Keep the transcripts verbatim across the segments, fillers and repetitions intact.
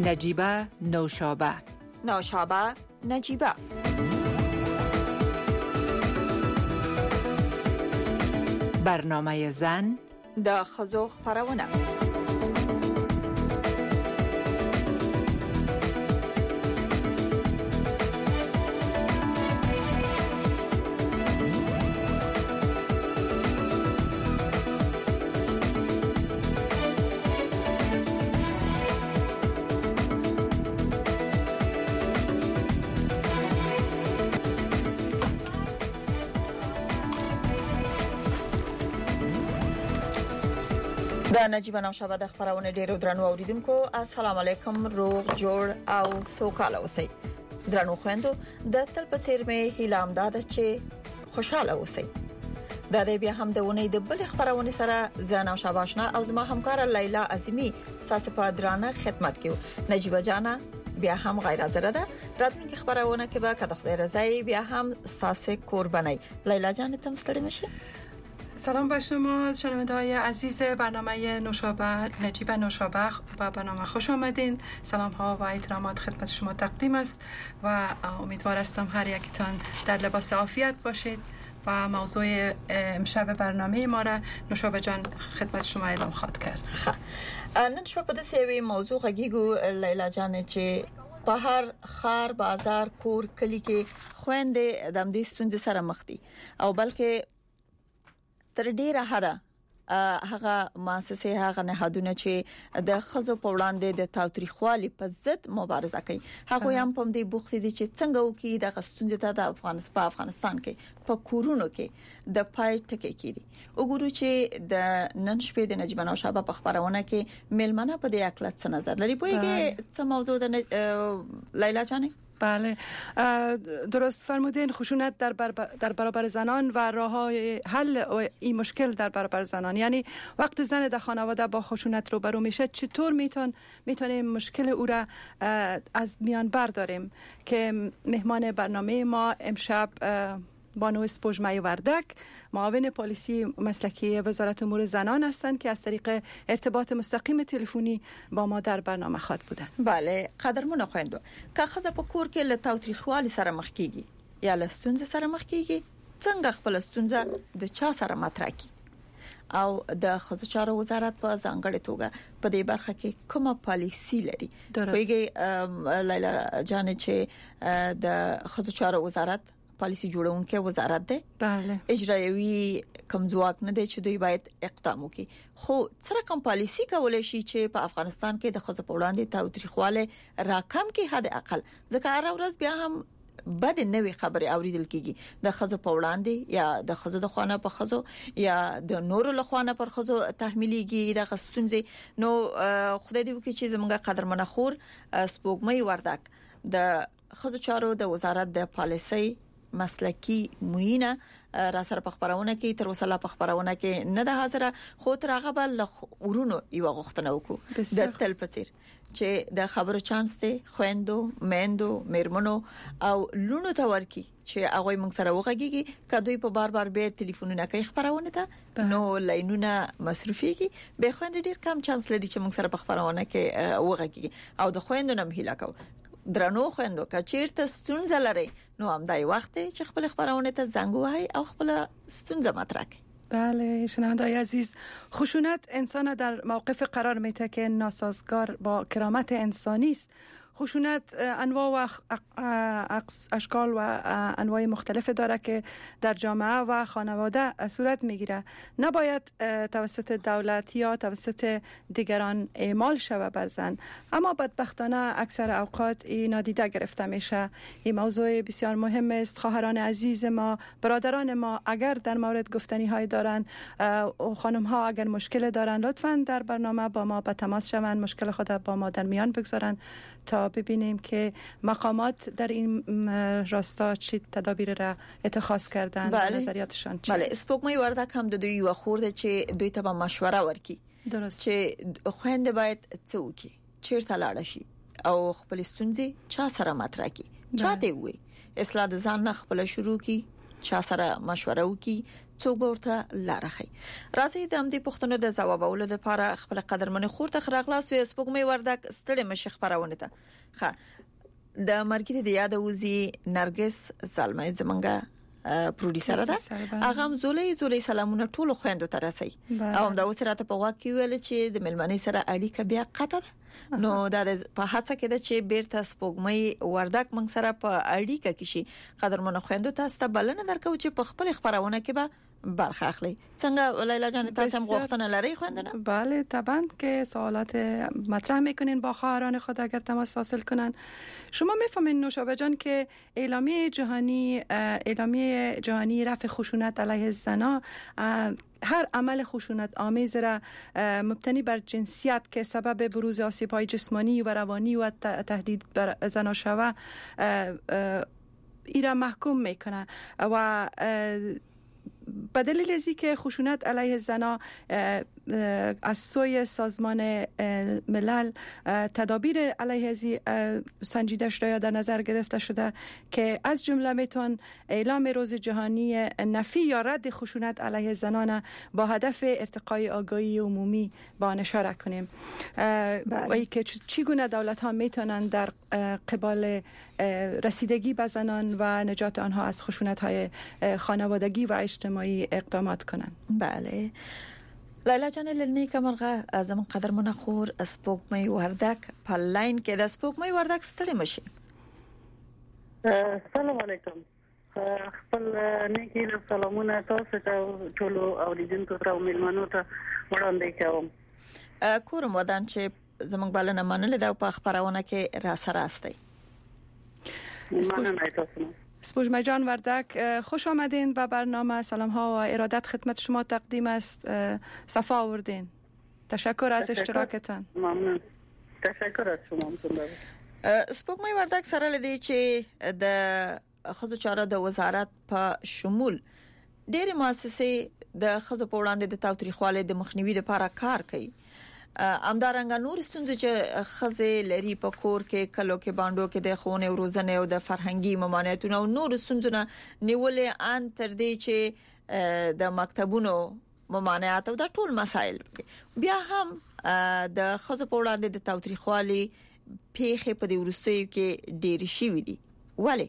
نجیبه نوشابه نوشابه نجیبه برنامه زن د ښځو خپرونه. د نجیبه نوشابه د خبرونه ډیرو درنو اوریدونکو السلام علیکم، روغ جوړ او سوکاله اوسئ. درنو خويندو د تل په څیر مې هیلام داده چې خوشاله اوسئ. د دې بیا هم د ونې د بل خبرونه سره زه نوشابه آشنا او زما همکار لیلا عظیمی تاسو په درانه خدمت کیو. نجیبه جانا بیا هم غیر حاضر ده. راتلونکي خبرونه کې به کده خدای رضای بیا هم تاسو قربانی. لیلا جان تم ستړي مشي. سلام بر شما شنونده‌های عزیز برنامه نوشابه نجیبه نوشابه و برنامه خوش آمدین. سلام ها و احترامات خدمت شما تقدیم است و امیدوار هستم هر یکتان در لباس عافیت باشید و موضوع امشب برنامه ما را نوشابه جان خدمت شما اعلام خواهد کرد. نن شپه په داسې یوې موضوع غږیږو لیلا جان چې په هر خار بازار کور کلی کې خويندې د دې ستونزې سره مخ دي او بلکې تر ډیره حدا هغه مؤسسه هغه نهادونه چې د خزو په وړاندې د تاوتریخوالي په ضد مبارزه کوي هغه هم په دې بوختي دي چې څنګه وکي د غستونځ ته د افغانستان په افغانستان کې په کورونو کې د پای ټکی کیدي. وګورو چې د نن شپې د نجیبه نوشابه په خبرونه کې ملمنه په دې اکلت څه نظر لري. پوهیږي څه موضوع د لیلا جانه؟ بله درست فرمودین. خشونت در, بر در برابر زنان و راه‌های حل این مشکل در برابر زنان، یعنی وقت زن در خانواده با خشونت روبرو میشه چطور میتون میتونیم مشکل او را از میان برداریم که مهمان برنامه ما امشب بانو اسپوژمه وردک معاون پلیسی مسلکی وزارت امور زنان هستند که از طریق ارتباط مستقیم تلفنی با ما در برنامه خواهد بودند. بله قدرمن خويندو که خزه په کور کې له تاوتریخوالي سره مخ کیږي یا له ستونزې سره مخ کیږي څنګه خپل ستونزه د چا سره مطرح کی او د خزو چارو وزارت په ځانګړې توګه په دې برخه کې کومه پالیسی لري؟ وایي لیلا جان چې د خزو چارو وزارت پالیسی جوړونکي وزارت ده. بله اجرایوي کمزواک نه دی چې دوی باید اقدام وکړي. خو څه رقم پالیسی کولای شي چې په افغانستان کې د خزو په وړاندې تاوتریخواله راکم کې حد اقل ځکه هر ورځ بیا هم بد نوې خبره اوریدل کیږي د خزو په وړاندې یا د خزو د خوانه په خزو یا د نورو له خوانه پر خزو تحمیلېږي د غستونځي. نو خدای دې وکړي چې زموږ قدرمن خور سپوږمۍ وردک د خزو چارو د وزارت د پالیسي مسلکی موینه را سره په خبرونه کې تر وسله په خبرونه کې نه ده حاضره، خو تر هغه بل ورونو یو غوښتنه وکړو د تل پڅیر چې د خبرو چانس ته خويندو میندو میرمنو او لونو ته ورکی چې هغه موږ سره وغږیږي کدوې په بار بار به ټلیفونونه کوي خبرونه ته نو لاینونه مصرفيږي به خويند ډیر کم چانس لري چې موږ سره په خبرونه کې وغږیږي او د خويندو نم هیله کو درنو خويندو که چیرته ستونزه لري نو هم دای وخت چې خپل خبرونه ته زنګ وای او خپل ستونزه مطرح کړي. بله شنونده‌های عزیز، خشونت انسان در موقف قرار میده که ناسازگار با کرامت انسانی است. خشونت انواع و اشکال و انواع مختلف داره که در جامعه و خانواده صورت میگیره. نباید توسط دولت یا توسط دیگران اعمال شود بر زن، اما بدبختانه اکثر اوقات این نادیده گرفته میشه. این موضوع بسیار مهم است. خواهران عزیز ما، برادران ما اگر در مورد گفتنی های دارن، خانم ها اگر مشکل دارن، لطفاً در برنامه با ما به تماس شوند، مشکل خود با ما در میان بگذارن تا ببینیم که مقامات در این راستا چه تدابیر را اتخاذ کردن. بله. نظریاتشان چیه؟ بله سپوږمۍ وردک هم د دوی یو خورده چې دوی ته مشوره ورکي. درست. چې خويند باید څه وکړي، چیرته لاړ شي او خپل ستونزې چا سره مطرح کړي، چا ته وي اصلاح د ځان نه خپل شروع کړي، چا سره مشوره وکړي، څوک به ورته لار خي. راځي د همدې پوښتنو د ځوابولو لپاره خپل قدرمن خور ته خراغلاس وي سپوږمۍ وردک ستړي مشي خبرونه ته. ښه د مرګ د یاد وزي نرګس زلمه زمنګا پروډوسر ده. هغه زولې زولې سلامونه ټول خويندو ته رسي. او هم دا اوس راته په واقع ویل چې د ملمنې سره اړیکه بیا قطع ده. نو دا په هڅه کې ده چې بیرته سپوږمۍ وردک موږ سره په اړیکه کې شي. قدرمن خويندو تاسو ته بلنه درکو چې په خپل خبرونه کې به برخه اخلي. څنګه لیلا جان تاسو هم غوښتنه لري خويندنه؟ بله طبعا که سوالات مطرح میکنین با خواهران خود اگر تماس حاصل کنن. شما میفهمین نوشابه جان که اعلامیه جهانی اعلامیه جهانی رفع خشونت علیه زنان هر عمل خشونت آمیز را مبتنی بر جنسیت که سبب بروز آسیب‌های جسمانی و روانی و تهدید بر زنان شود ایرا محکوم میکنه و به دلیل ازی که خشونت علیه زنان از سوی سازمان ملل تدابیر علیه ازی سنجیده شده یا در نظر گرفته شده که از جمله میتون اعلام روز جهانی نفی یا رد خشونت علیه زنان با هدف ارتقای آگاهی عمومی با آن اشاره کنیم. و اینکه چگونه دولت ها میتونن در قبال رسیدگی به زنان و نجات آنها از خشونت های خانوادگی و اجتماعی اقدامات کنن. بله لیلا جان لنی کمرغه از من قدر منخور سپوږمۍ وردک په لاین کې د سپوږمۍ وردک ستړي مشي. السلام علیکم. خپل نیکی سلامونه تاسو ته ټول اوریدونکو ته او ملمنو ته وړاندې کوم. کوم ودان چې زموږ بلنه منل دا په خبرونه کې را سره استي. مننه تاسو. سپوږمۍ جان وردک خوش آمدین به برنامه. سلام ها و ارادت خدمت شما تقدیم است. صفا آوردین. تشکر از اشتراکتان. ممنون. تشکر از شما. سپوږمۍ وردک سره لدی چې د خزو چاره د وزارت په شمول ډېر مؤسسې د خزو په وړاندې د تاوتریخوالي د مخنیوي لپاره کار کوي. امدارنګ نور ستونزې چې خزه لري په کور کې کلو کې باندو کې د خونه او روزنه او د فرهنګي ممانعتونو او نور ستونزونه نیولې ان تر دې چې د مکتبونو ممانعات او د ټول مسایل بیا هم د خزه په وړاندې د تاوتریخوالي پیښې په دې ورسېو کې ډېر شي ودی. ولی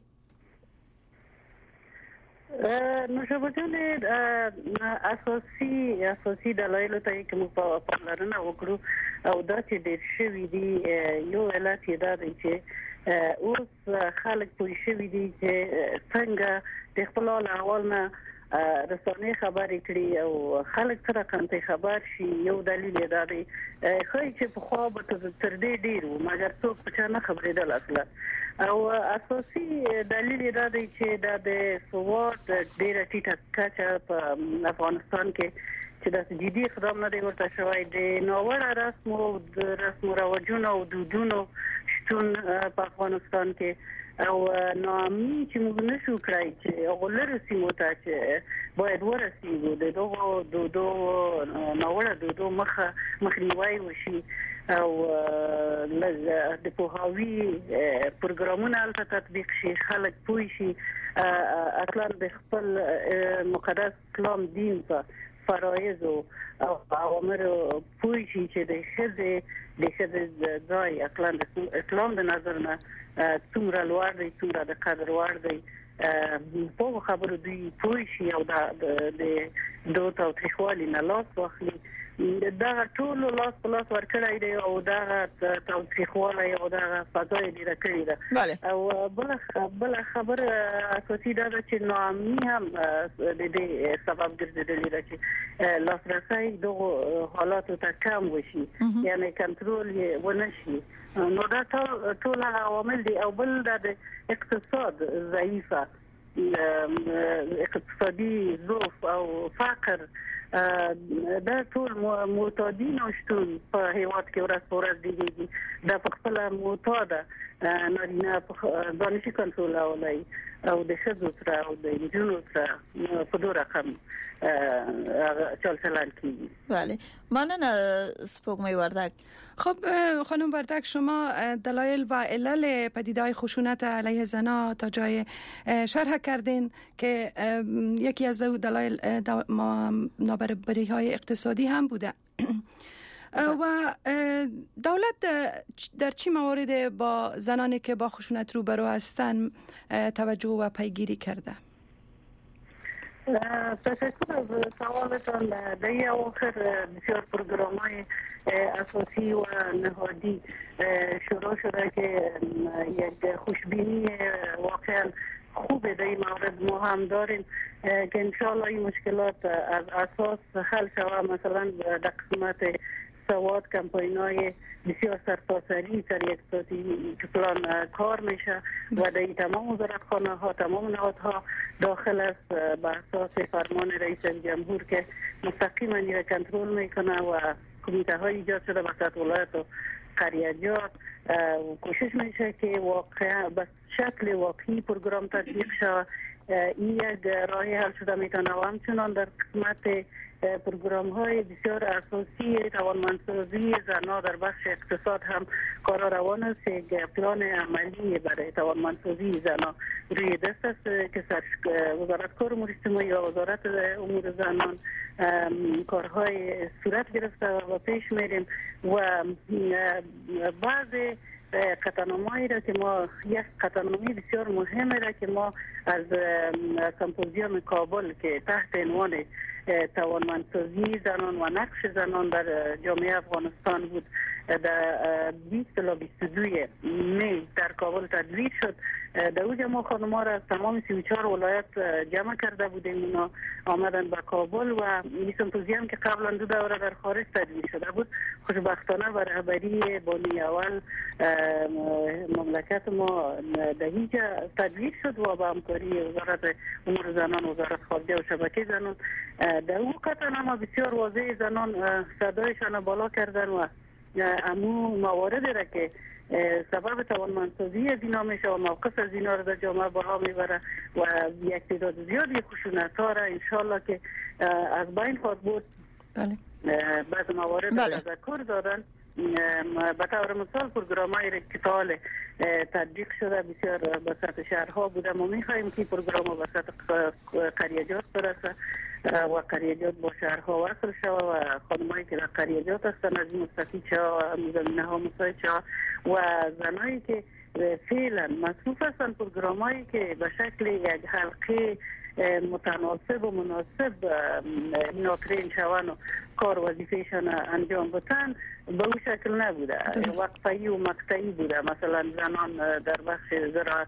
نو شبکه اساسي اساسي دلایل ته کوم په پاملرنه وکړو او دا چې ډېر شوی دی یو علت دا دی چې اوس خلک پوه شوی دي چې څنګه د خپل احوال نه رسنۍ خبرې کړي او خلک سره کنته خبر شي. یو دلیل دا دی خو چې په خو به تر دې ډیر و مګر څوک په چا نه خبرېدل اصلا. او اساسي دلیل دا دی چې د سواد ډیره ټیټه کچه په افغانستان کې چې د جدي اقدام نه دی ورته شوی دی. نوړه رسم او رسم او رواجونه او دودونه شتون په افغانستان کې او نامي چې موږ نشو کړای چې غولر سیمو ته چې باید ورسیږو د دوه دودو نوړه دودو مخه مخنیوي وشي او د پوهاوی پروګرامونه البته تطبیق شي. خلک پوه شي اصلا د خپل مقدس اسلام دین په فرایض او اوامر پوه شي چې د خزه د خزه ځای اصلا د اسلام د نظر نه څومره لوړ دی څومره د قدر وړ دی په خبرو دی پوه شي او د دوه تاوتریخوالي نه لاس واخلي. دا ټول لاس په لاس ورکړی دی او دا تاوتریخوالي او دا فضای دی راکړی دی. او بل بل خبر اساسي دا چې نامي هم د دې سبب ګرځیدلی دی چې لاسرسي دغه حالاتو ته کم وشي یعنی کنټرول یې ونشي. نو دا ټول عوامل دي او بل د اقتصاد ضعیفه اقتصادي ضعف او فقر دا ټول معتادین او شتون په هیواد کې ورځ ورځ دیږي. دا په خپل معتاده نارینه دانشي کنټرول اولای او د شذو سره او د انجونو سره په دوه رقم چال چلان کیږي. بله مننه سپوږمۍ وردک. خب خانم وردک، شما دلایل و علل پدیده‌های خشونت علیه زنان تا جای شرح کردین که یکی از دلایل نابرابری‌های اقتصادی هم بوده و دولت در چه موارد با زنانی که با خشونت روبرو هستند توجه و پیگیری کرده؟ تشکر از سوالتان. در این اواخر بسیار پروگرام‌های اساسی و نهادی شروع شده که یک خوشبینی واقعا خوبه در این مورد ما هم داریم که انشاءالله این مشکلات از اساس حل شود. مثلا در قسمت سواد کمپاین‌های بسیار سرتاسری سر یک استراتژی پلان کار میشه و در تمام وزارتخانه ها تمام نهادها داخل است به اساس فرمان رئیس جمهور که مستقیما این کنترل میکنه و کمیته های ایجاد شده به سطح ولایت و قریه‌جات. کوشش میشه که واقعا به شکل واقعی پروگرام تطبیق شود. این یک راه حل شده میتونه و همچنان در قسمت پروگرام های بسیار اساسی توانمندسازی زنان در بخش اقتصاد هم کار روان است. یک پلان عملی برای توانمندسازی زنان روی دست است که وزارت کار امور اجتماعی و وزارت امور زنان کارهای صورت گرفته و پیش میریم و بعض قطعنامه‌ای را که ما یک قطعنامه بسیار مهمه را که ما از سمپوزیوم کابل که تحت عنوان توانمندسازی زنان و نقش زنان در جامعه افغانستان بود در بیست تا بیست و دو می در کابل تدوین شد. در اونجا ما خانم‌ها را از تمام سی و چهار ولایت جمع کرده بودیم. اونا آمدن به کابل و این سمپوزیوم که قبلا دو دوره در خارج تدوین شده بود خوشبختانه به رهبری بانی اول مملکت ما در اینجا تدوین شد و با همکاری وزارت امور زنان، وزارت خارجه و شبکه زنان در اون قطعنامه بسیار واضح زنان صدایشان بالا کردن و امو مواردی را که سبب توانمندسازی از اینا میشه و موقف از اینا را در جامعه بالا میبره و یک تعداد زیادی خشونت ها را انشالله که از بین خواهد بود. بله. بعض موارد بله. تذکر دادن. به طور مثال پروگرام های رکتال تطبیق شده بسیار به سطح شهرها بوده. ما میخواییم که پروگرام به سطح قریه‌جات برسه و قریه‌جات با شهرها وصل شود و خانمایی که در قریه‌جات هستن از این مستفید شود و زمینه ها مساعد شود و زنایی که فعلا مصروف هستن پروگرامایی که به شکل یک حلقه متناسب و مناسب ناکرین شون و کار وظیفهشان انجام بدن به اون شکل نبوده. وقفه‌ای و مقطعی بوده. مثلا زنان در بخش زراعت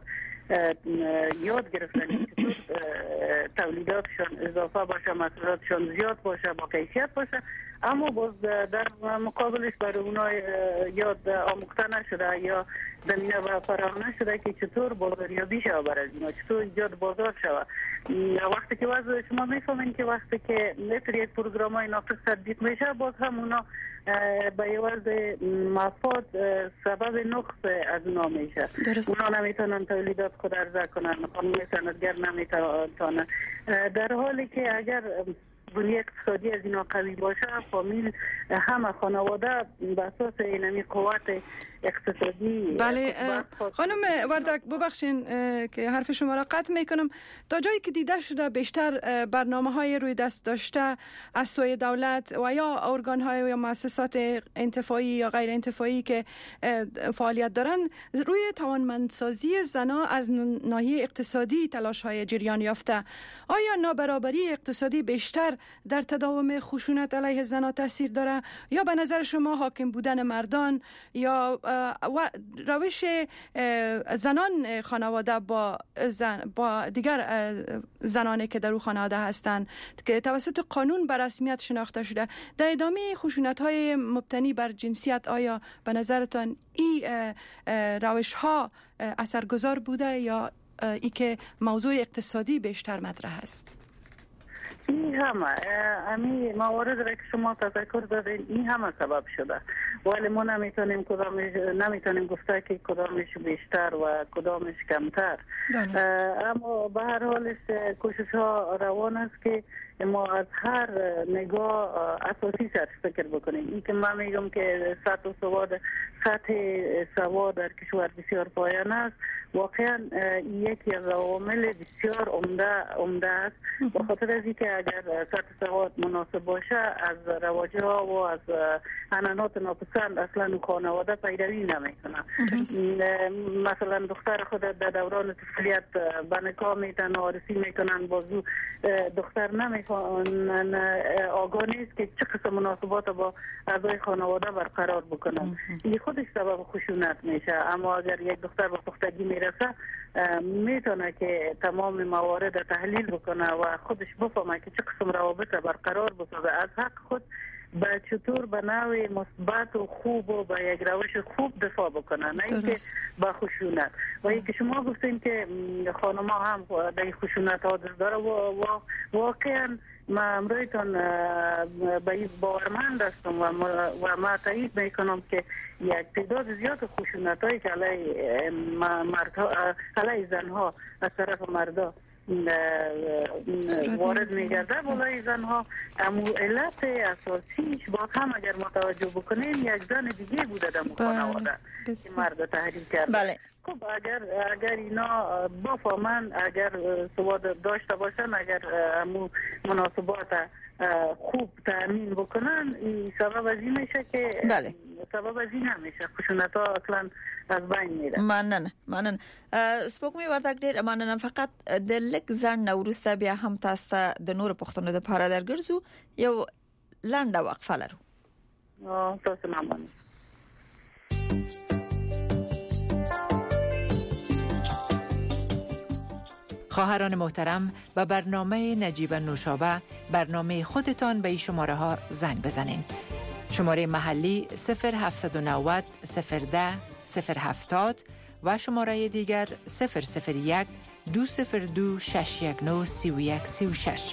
یاد گرفتن چطور تولیداتشان اضافه باشه، محصولاتشان زیاد باشه، با کیفیت باشه، اما باز در مقابلش برای اونا یاد آموخته نشده یا زمینه و فراهم نشده که چطور بازاریابی شود برای اینا، چطور ایجاد بازار شود. وقتی که وضع شما میفهمین که وقتی که مثل یک پروگرام های ناقص تطبیق میشه باز هم اونا به یوز مفاد سبب نقص از اونا میشه. اونا نمیتونن تولیدات خود عرضه کنن، خانم صنعتگر نمیتونن، در حالی که اگر بنیه اقتصادی از اینا قوی باشه فامیل همه خانواده به اساس اینمی قوت اقتصادی. بله خانم وردک ببخشین که حرف شما را قطع میکنم. تا جایی که دیده شده بیشتر برنامه های روی دست داشته از سوی دولت و یا ارگان های یا مؤسسات انتفاعی یا غیر انتفاعی که فعالیت دارن روی توانمندسازی زنان از ناحیه اقتصادی تلاش های جریان یافته. آیا نابرابری اقتصادی بیشتر در تداوم خشونت علیه زنان تاثیر داره یا به نظر شما حاکم بودن مردان یا و روش زنان خانواده با زن با دیگر زنانی که در اون خانواده هستند که توسط قانون به رسمیت شناخته شده در ادامه خشونت‌های مبتنی بر جنسیت، آیا به نظرتان این روش‌ها اثرگذار بوده یا ای که موضوع اقتصادی بیشتر مطرح است؟ این همه امی موارد را که شما تذکر دادین این همه سبب شده، ولی ما نمیتونیم کدامش نمیتونیم گفته که کدامش بیشتر و کدامش کمتر. اما به هر حال کوشش ها روان است که ما از هر نگاه اساسی سر فکر بکنیم. این که من میگم که سطح سواد سطح سواد در کشور بسیار پایین است، واقعا یکی از عوامل بسیار عمده عمده است، به خاطر از اینکه اگر سطح سواد مناسب باشه از رواج ها و از عنعنات ناپسند اصلا خانواده پیروی نمیکنه. مثلا دختر خود در دوران طفولیت به نکاح میتن عارسی میکنن، بازو دختر نمیخوان آگاه نیست که چه قسم مناسبات با اعضای خانواده برقرار بکنن. این خودش سبب خشونت میشه. اما اگر یک دختر به پختگی میرسه میتونه که تمام موارد تحلیل بکنه و خودش بفهمه که چه قسم روابط برقرار بسازه، از حق خود به چطور به نوع مثبت و خوب و به یک روش خوب دفاع بکنه، نه اینکه با خشونت. و اینکه شما گفتین که خانم ها هم در خشونت ها دست داره و واقعا ما امرویتون به این باورمند هستم و ما تایید میکنم که یک تعداد زیاد خشونت هایی که علیه مردها علیه زنها از طرف مردا وارد میگرده بالای زنها، اما علت اساسیش با هم اگر متوجه بکنین یک زن دیگه بوده در خانواده که مرد تحریک کرده. بله. خب اگر اگر اینا بفهمن، اگر سواد داشته باشن، اگر همون مناسبات خوب تامین بکنن، این سبب از این میشه که بله. سبب از این نمیشه خشونت ها اصلا از بین میره. مننه مننه سپوږمۍ وردګ ډیر مننه. فقط د لک ځان نورسته بیا هم تاسو د نور پښتنو د پاره درګرځو یو لنډه وقفه لرو. اه تاسو ممنون. خواهران محترم، به برنامه نجیب نوشابه برنامه خودتان به این شماره ها زنگ بزنین. شماره محلی صفر هفت نه صفر صفر ده صفر هفتاد و شماره دیگر صفر صفر یک دو صفر دو شش یک نه سی و یک سی و شش.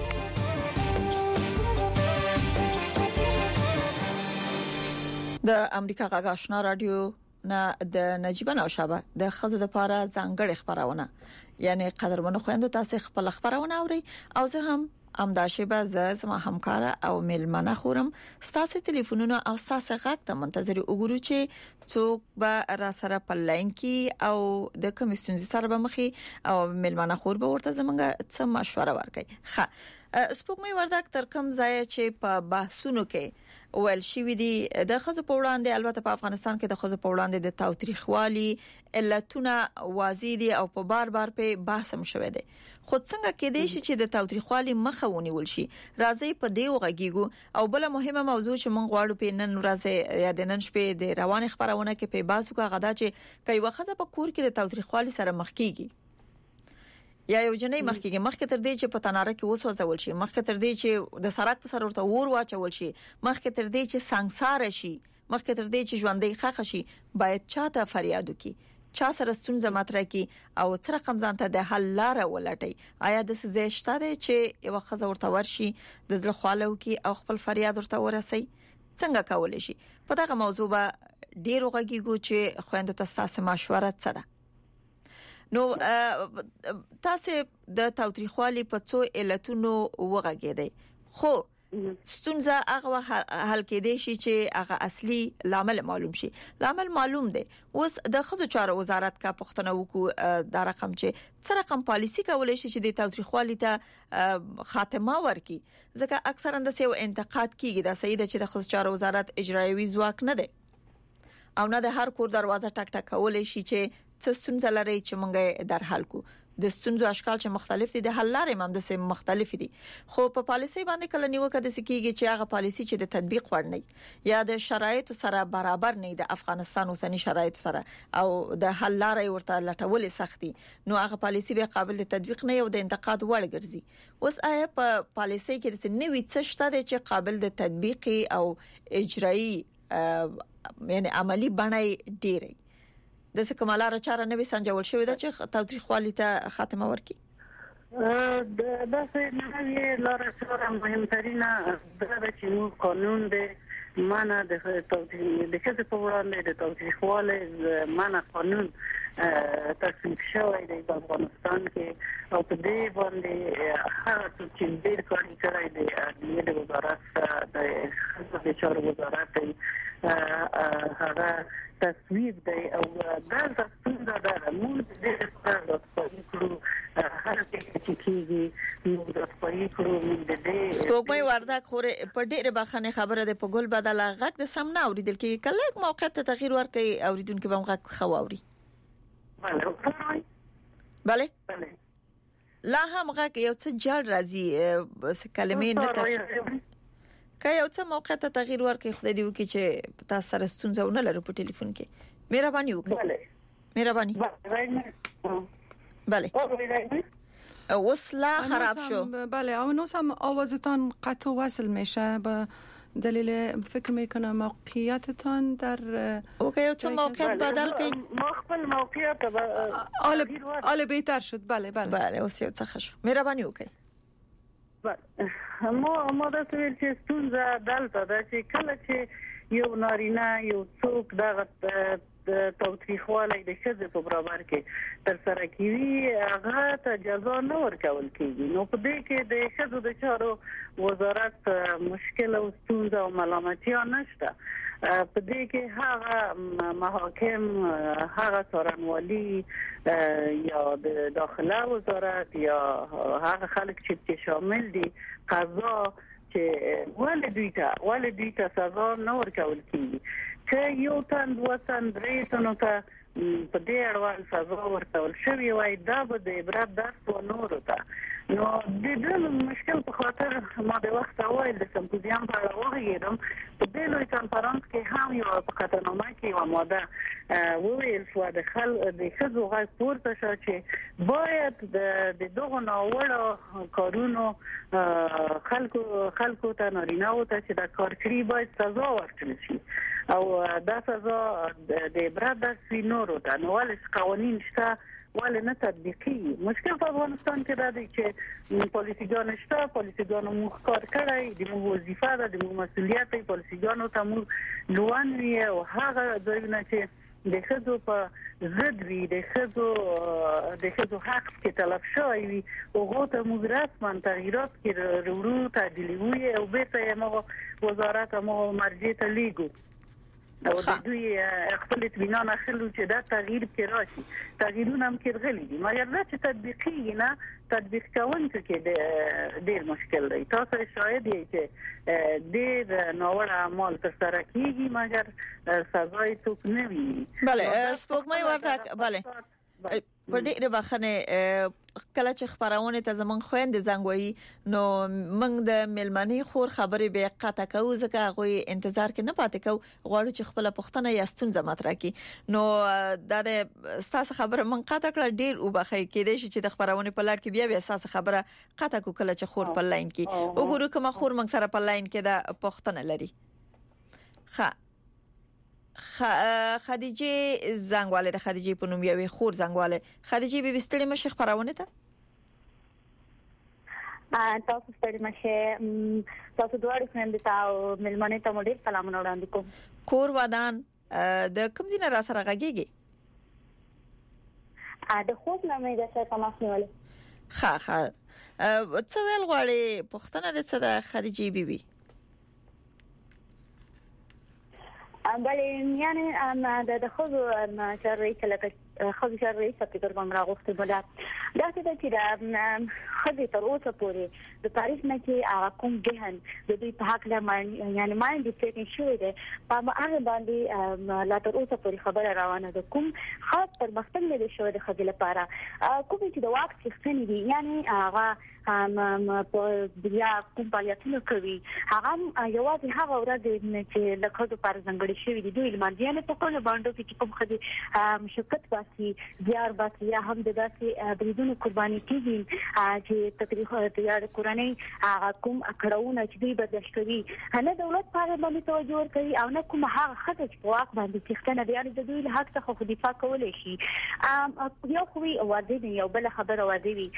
د امریکا غږ آشنا رادیو نه د نجیب نوشابه د خزو د پاره ځانګړي خبرونه، یعنی قدرمنو خويندو تاسو خپل خبرونه اوري او زه هم امداشه به زما همکار او ملمنه خورم. ستاسو ټلیفونونه او ستاسو غږ ته منتظر وګورو چې څوک به را سره په لاین کې او د کوم ستونزې سره به مخې او ملمنه خور به ورته زمونږ څه مشوره ورکړي. ښه سپوږمۍ وردګ تر کوم ځای چې په بحثونو کې ول شي دي د خزو په وړاندې، البته په افغانستان کې د خزو په وړاندې د تاوتریخوالي علتونه واضح دي او په بار بار په بحث هم شوه دي. خو څنګه کې دي چې د تاوتریخوالي مخه ونیول شي؟ راځي په دې وغږیږو. او بل مهمه موضوع چې مونږ غواړو په نن ورځ یا د نن شپې د روان خبرونه کې په باسو کا غدا چې کوي وخت په کور کې د تاوتریخوالي سره مخ کیږي یا یو جنې مخ کېږي، مخکې تر دې چې په تناره کې وسوځول شي، مخکې تر دې چې د سړک په سر ورته اور واچول شي، مخکې تر دې چې سنگسار شي، مخکې تر دې چې ژوندۍ ښخ شي، باید چاته فریاد وکړي، چا سره ستونزه مطرح کی او تر رقم ځانته د حل لار ولټي. آیا د څه شته چې یو خزه ورته ورشي د زړه خالو کې او خپل فریاد ورته ورسي؟ څنګه کولای شي؟ په دغه موضوع به ډیر وغږیږو چې خويندو تاسو مشوره څه ده. نو تاسو د تاوتریخوالي په څو علتونو وغږیدئ، خو ستونزه هغه حل کېدې شي چې هغه اصلي لامل معلوم شي. لامل معلوم دی. اوس د خزو چارو وزارت کا پښتنه وکړو دا رقم چې څه رقم پالیسی کولای شي چې د تاوتریخوالي ته خاتمه ورکړي. ځکه اکثرا د سیو انتقاد کیږي د سید چې د خزو چارو وزارت اجرایوي ځواک نه دی او نه د هر کور دروازه ټک ټک کولای شي چې څه ستونزه لري چې مونږه در حل کو. د ستونزو اشکال چې مختلف دي، د حل لارې هم د سیم مختلف دي، خو په پالیسي باندې کله نیوکه د سکیږي چې هغه پالیسي چې د تطبیق وړ نه یا د شرایطو سره برابر نه د افغانستان اوسنی شرایطو سره او د حل لارې ورته لټول سختي، نو هغه پالیسي به قابل تطبیق نه او د انتقاد وړ ګرځي. اوس آیا په پالیسي کې د نوې څه شته چې قابل د تطبیق او اجرایی یعنی عملی بڼه ډیره د څه کومه لار چاره نوې سنجول شوې ده چې تاوتریخوالي ته خاتمه ورکړي؟ دا څه نه لاره سره مهمترینه دا چې نو قانون دی معنا د توضیح د څه په وړاندې د توضیحواله معنا قانون تصویب شوی دی په افغانستان کې او په دې باندې هغه چې ډېر کاری کوي د عدلیې د وزارت د د چارو وزارت هغه تصویب دی او دا تصویب دا د موږ د دې په کړو هر څه چې کیږي نو د خپل کړو موږ د دې سپوږمۍ وردک خوري په ډېر بخنه خبره ده په ګل بدل غږ د سم نه اوریدل کې کله موقع ته تغییر ورکړي اوریدونکو به غږ خواوري بله بله لا هم غږ یو څه جړ راځي کلمې نه ته که یو څه موقع ته تغییر ورکړي خدای دې وکړي چې تاسو سره ستونزه ونه لرو په ټلیفون کې مهرباني وکړئ مهرباني بله اوس لا خراب شو بله او نو هم آوازتان قطع و وصل میشه به دلیل فکر میکنم موقعیتتان در اوکی تو موقعیت بدل که ما خپل موقعیت آل آل بهتر شد بله بله بله اوسی څه شو مهرباني اوکی بله ما ما دا څه چې ستونزه دلته دا چې کله چې یو نارینه یو څوک دغه د توثیقواله د شذ په برابر کې تر سره کیږي هغه ته جزا نه ورکول کیږي نو په دې کې د شذ د چارو وزارت مشکل او ستونزه او ملامتیا نشته په دې کې هغه محاکم هغه څارنوالي یا د داخله وزارت یا هغه خلک چې شامل دي قضا چې ولې دوی ته ولې دوی ته سزا نه ورکول کیږي که یو تن دوه تن درې تنو ته په دې اړوند سزا ورکول شوی وای دا به د عبرت درس و نور ته نو د دې مشکل په خاطر ما د وخت اول د سمپوزیوم په اړه وغږیدم په دې لوی کانفرنس کې هم یو په قطعنامه کې یو ماده وویل شو د خل د خزو غږ پورته شو چې باید د دغه ناوړه کارونو خلکو خلکو ته نارینه او ته چې د کار کړی باید سزا ورکړل شي او دا سزا د عبرت درس نور ته نو ولې قوانین شته ولې نه تطبیقي مشکل په افغانستان کې دا دی چې پالیسيګان شته پالیسيګان مو کار کوي د مو وظیفه ده د مو مسولیت دی پالیسيګان ته مو لوان وی او هغه ځایونه چې د خزو په ضد وی د خزو د خزو حق کې تلف شوی وي او ته مو رسما تغییرات کې ورو تعدیلی وي او به ته مو وزارت مو مرجع ته لیګو او د دوی خپل اطمینان اخلو چې دا تغییر کې راشي تغییرونه هم کې غلي دي مګر دا چې تطبیقي نه تطبیق کوونکو کې ډېر مشکل دی تاسو شاید یې چې ډېر ناوړه اعمال تر سره کیږي مګر سزا یې څوک نه وي بله سپوږمۍ ورته بله په ډېر بخنه کله چې خبرونه ته زمون خويند زنګ وای نو موږ د ملمنی خور خبرې به قطع کوو ځکه غوي انتظار کې نه پاتې کو غواړو چې خپل پښتنه یا ستونزه مطرح کی نو دا د اساس خبره من قطع کړ ډیر او بخې کېدې چې د خبرونه په لړ کې بیا بیا اساس خبره قطع کو کله چې خور په لاین کې وګورو کوم خور موږ سره په لاین کې د پښتنه لري ښه خدیجه زنګواله د خدیجه په نوم یوې خور زنګواله خدیجه به وستړي مشه خبرونه ته تاسو ستړي مشه تاسو دوه خويندې تاسو ملمنه ته مو ډیر سلامونه وړاندې کوم کور ودان د کوم ځای را سره غږیږي ا د خوب نامې د څه تماس نیول ها ها څه ویل غواړي پښتنه د څه د خدیجه بیبي بله یعنی د د خو چې رئیس لکه خو چې رئیس فکر کوم راغوښته بوله دا چې د خدای تر اوسه پورې د تاریخ نه کې کوم جهان د دې په حق له یعنی ماین د څه شوې ده په هغه باندې لا تر اوسه پورې خبره روانه ده کوم خاص پر مختل نه شوې د خدای لپاره کوم چې د وخت څخه دي یعنی هغه ام په بیا کوم فعالیتونه کوي هغه یوازې هغه ورځ چې لکه د پر ځنګړې شوې دي دوی لمانځنه په کومه باندې چې کوم خدای مشکت باسي زیار باسي یا هم د داسې بریدونو قرباني کیږي چې تقریبا د قرآني هغه کوم اکړهونه چې دوی برداشت کوي نه دولت په باندې توجه کوي او نه کوم هغه خدای چې په واقع باندې څښتنه دی د دوی له حق څخه خو دفاع کولای شي ام یو خو وی واده یو بل خبره واده وی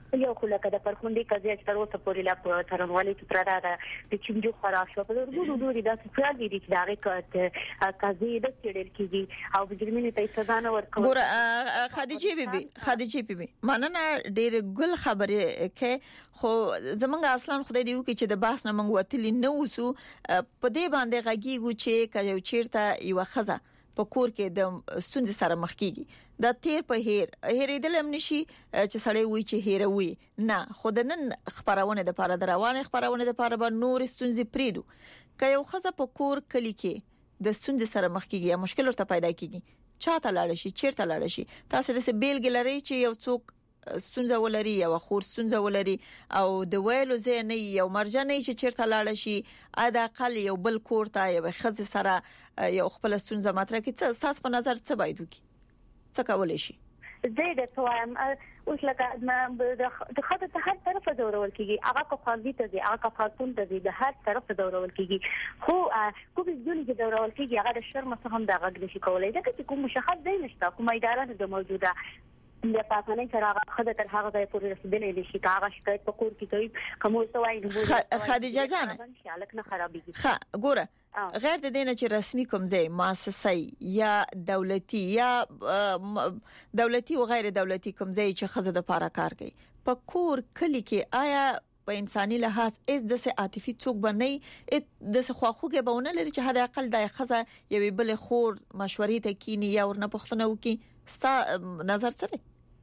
یو خلک د پرخوندي قضیه چې تر اوسه پورې لا په ترنوالي کې پراته ده د چنجو خراب شو په ورغو ډوري د څه دي چې داغه کته قضیه د چړل کیږي او بجرمینه ته سزا نه ورکول. ګور خدیجه بیبي خدیجه بیبي مننه ډېر ګل خبره کې خو زمونږ اصلا خدای دی وکي چې د بحث نه منغ وتلی نو وسو په دې باندې غږیږي چې کله چیرته یو خزه په کور کې د ستونزې سره مخ کیږي د تیر په هیر هیرېدل هم نشي چې سړی وي چې هیروي نه خود نن خبرونه د پاره دروانه خبرونه د پاره به نور ستونزې پریدو که یو خزه په کور کلی کې د ستونزې سره مخ کیږي یا مشکل ورته پیدا کیږي چاته لاړ شي چیرته لاړ شي تاسو رسې بیلګ لري چې یو څوک ستونزه ولري یا خور ستونزه ولري او د ویلو ځای نه یو مرجع نه چې چیرته لاړ شي ادا اقل یو بل کور ته یو خزه سره یو خپل ستونزه مطرح کی څه تاسو په نظر څه باید وکړي څه کولای شي زه د توام اوس لکه د خاطر ته هر طرف دورول کیږي هغه کو خاندي ته دي هغه خاتون ته دي د هر طرف دورول کیږي خو کوم ځل چې دورول کیږي هغه د شرم څخه هم د غږ نشي کولای دا چې کوم مشخص دی نشته کوم اداره د موجوده د پاکستان سره هغه خدای تر هغه ځای پورې رسیدلې نشي هغه شکایت په کور کې کوي کوم څه وایي خدیجه جان شالک نه خرابېږي ها ګوره غیر د دینه چې رسمي کوم ځای مؤسسه یا دولتي یا دولتي او غیر دولتي کوم ځای چې خزه د پاره کار کوي په کور کلی کې آیا په انساني لحاظ از د سه عاطفي څوک باندې د سه خواخوږه بهونه لري چې حد اقل د خزه یوې بل خور مشورې ته کینی یا ورنه پښتنه وکي ستا نظر څه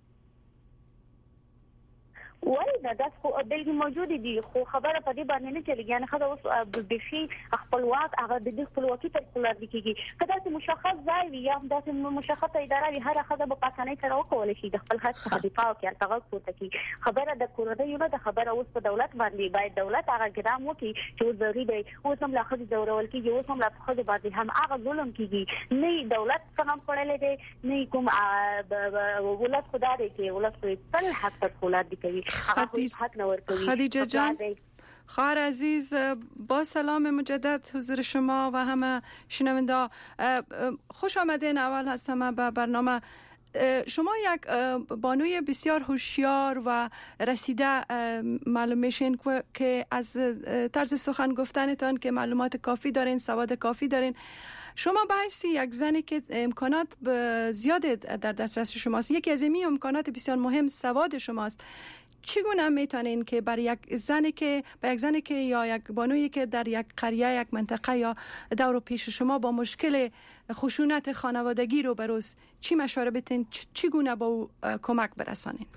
وای دا د خو د موجود دي خو خبره په دې باندې نه چلیږي یعنی خدای اوس د بشي خپلواک هغه د خپلواکي تر خپل کېږي کله چې مشخص ځای وي یا د مشخصه اداره وي هر خدای په پاسانه سره وکول شي د خپل حق څخه دفاع کوي هغه څه کوي خبره د کورنۍ یو د خبره اوس په دولت باندې باید دولت هغه ګرام وکړي چې ضروري دی اوس هم لا خدای ضروري کېږي اوس هم لا خدای باندې هم هغه ظلم کېږي نه دولت څنګه پړلې دي نه کوم ولادت خدای دی چې ولادت تل حق تر خلات دي کوي خدیجه جان خواهر عزیز با سلام مجدد حضور شما و همه شنونده خوش آمدین اول هستم به برنامه شما یک بانوی بسیار هوشیار و رسیده معلوم میشین که از طرز سخن گفتنتان که معلومات کافی دارین سواد کافی دارین شما بحث یک زنی که امکانات زیاد در دسترس شماست یکی از این امکانات بسیار مهم سواد شماست چگونه میتونین که برای یک زنی که با یک زنی که یا یک بانویی که در یک قریه یک منطقه یا دور و پیش شما با مشکل خشونت خانوادگی رو بروز چی مشوره بدین چگونه با او کمک برسانین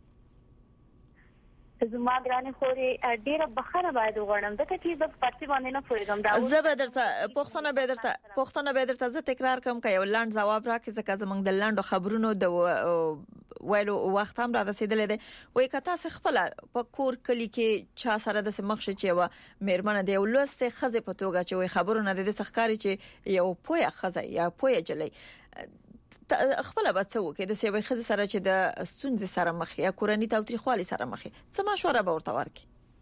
زما ګرانه خوري ډیره بخره باید وغواړم دا چې د پارتي باندې نه پوهیږم دا زه به درته پښتنه به درته پښتنه به درته زه تکرار کوم که یو لاند جواب راکې ځکه زمونږ د لاندو خبرونو د ویلو وخت هم را رسیدلې ده وای کته خپل په کور کلی کې چا سره د مخشه چې و مېرمنه دی ولسته خزه په توګه چې وای خبرونه د ښکاری چې یو پوهه خزه یا پوهه جلې خپل به څه وکړي د سیوي خزه سره چې د ستونزې سره مخ یا کورنۍ تاوتریخوالي سره مخ څه مشوره به ورته ورکړي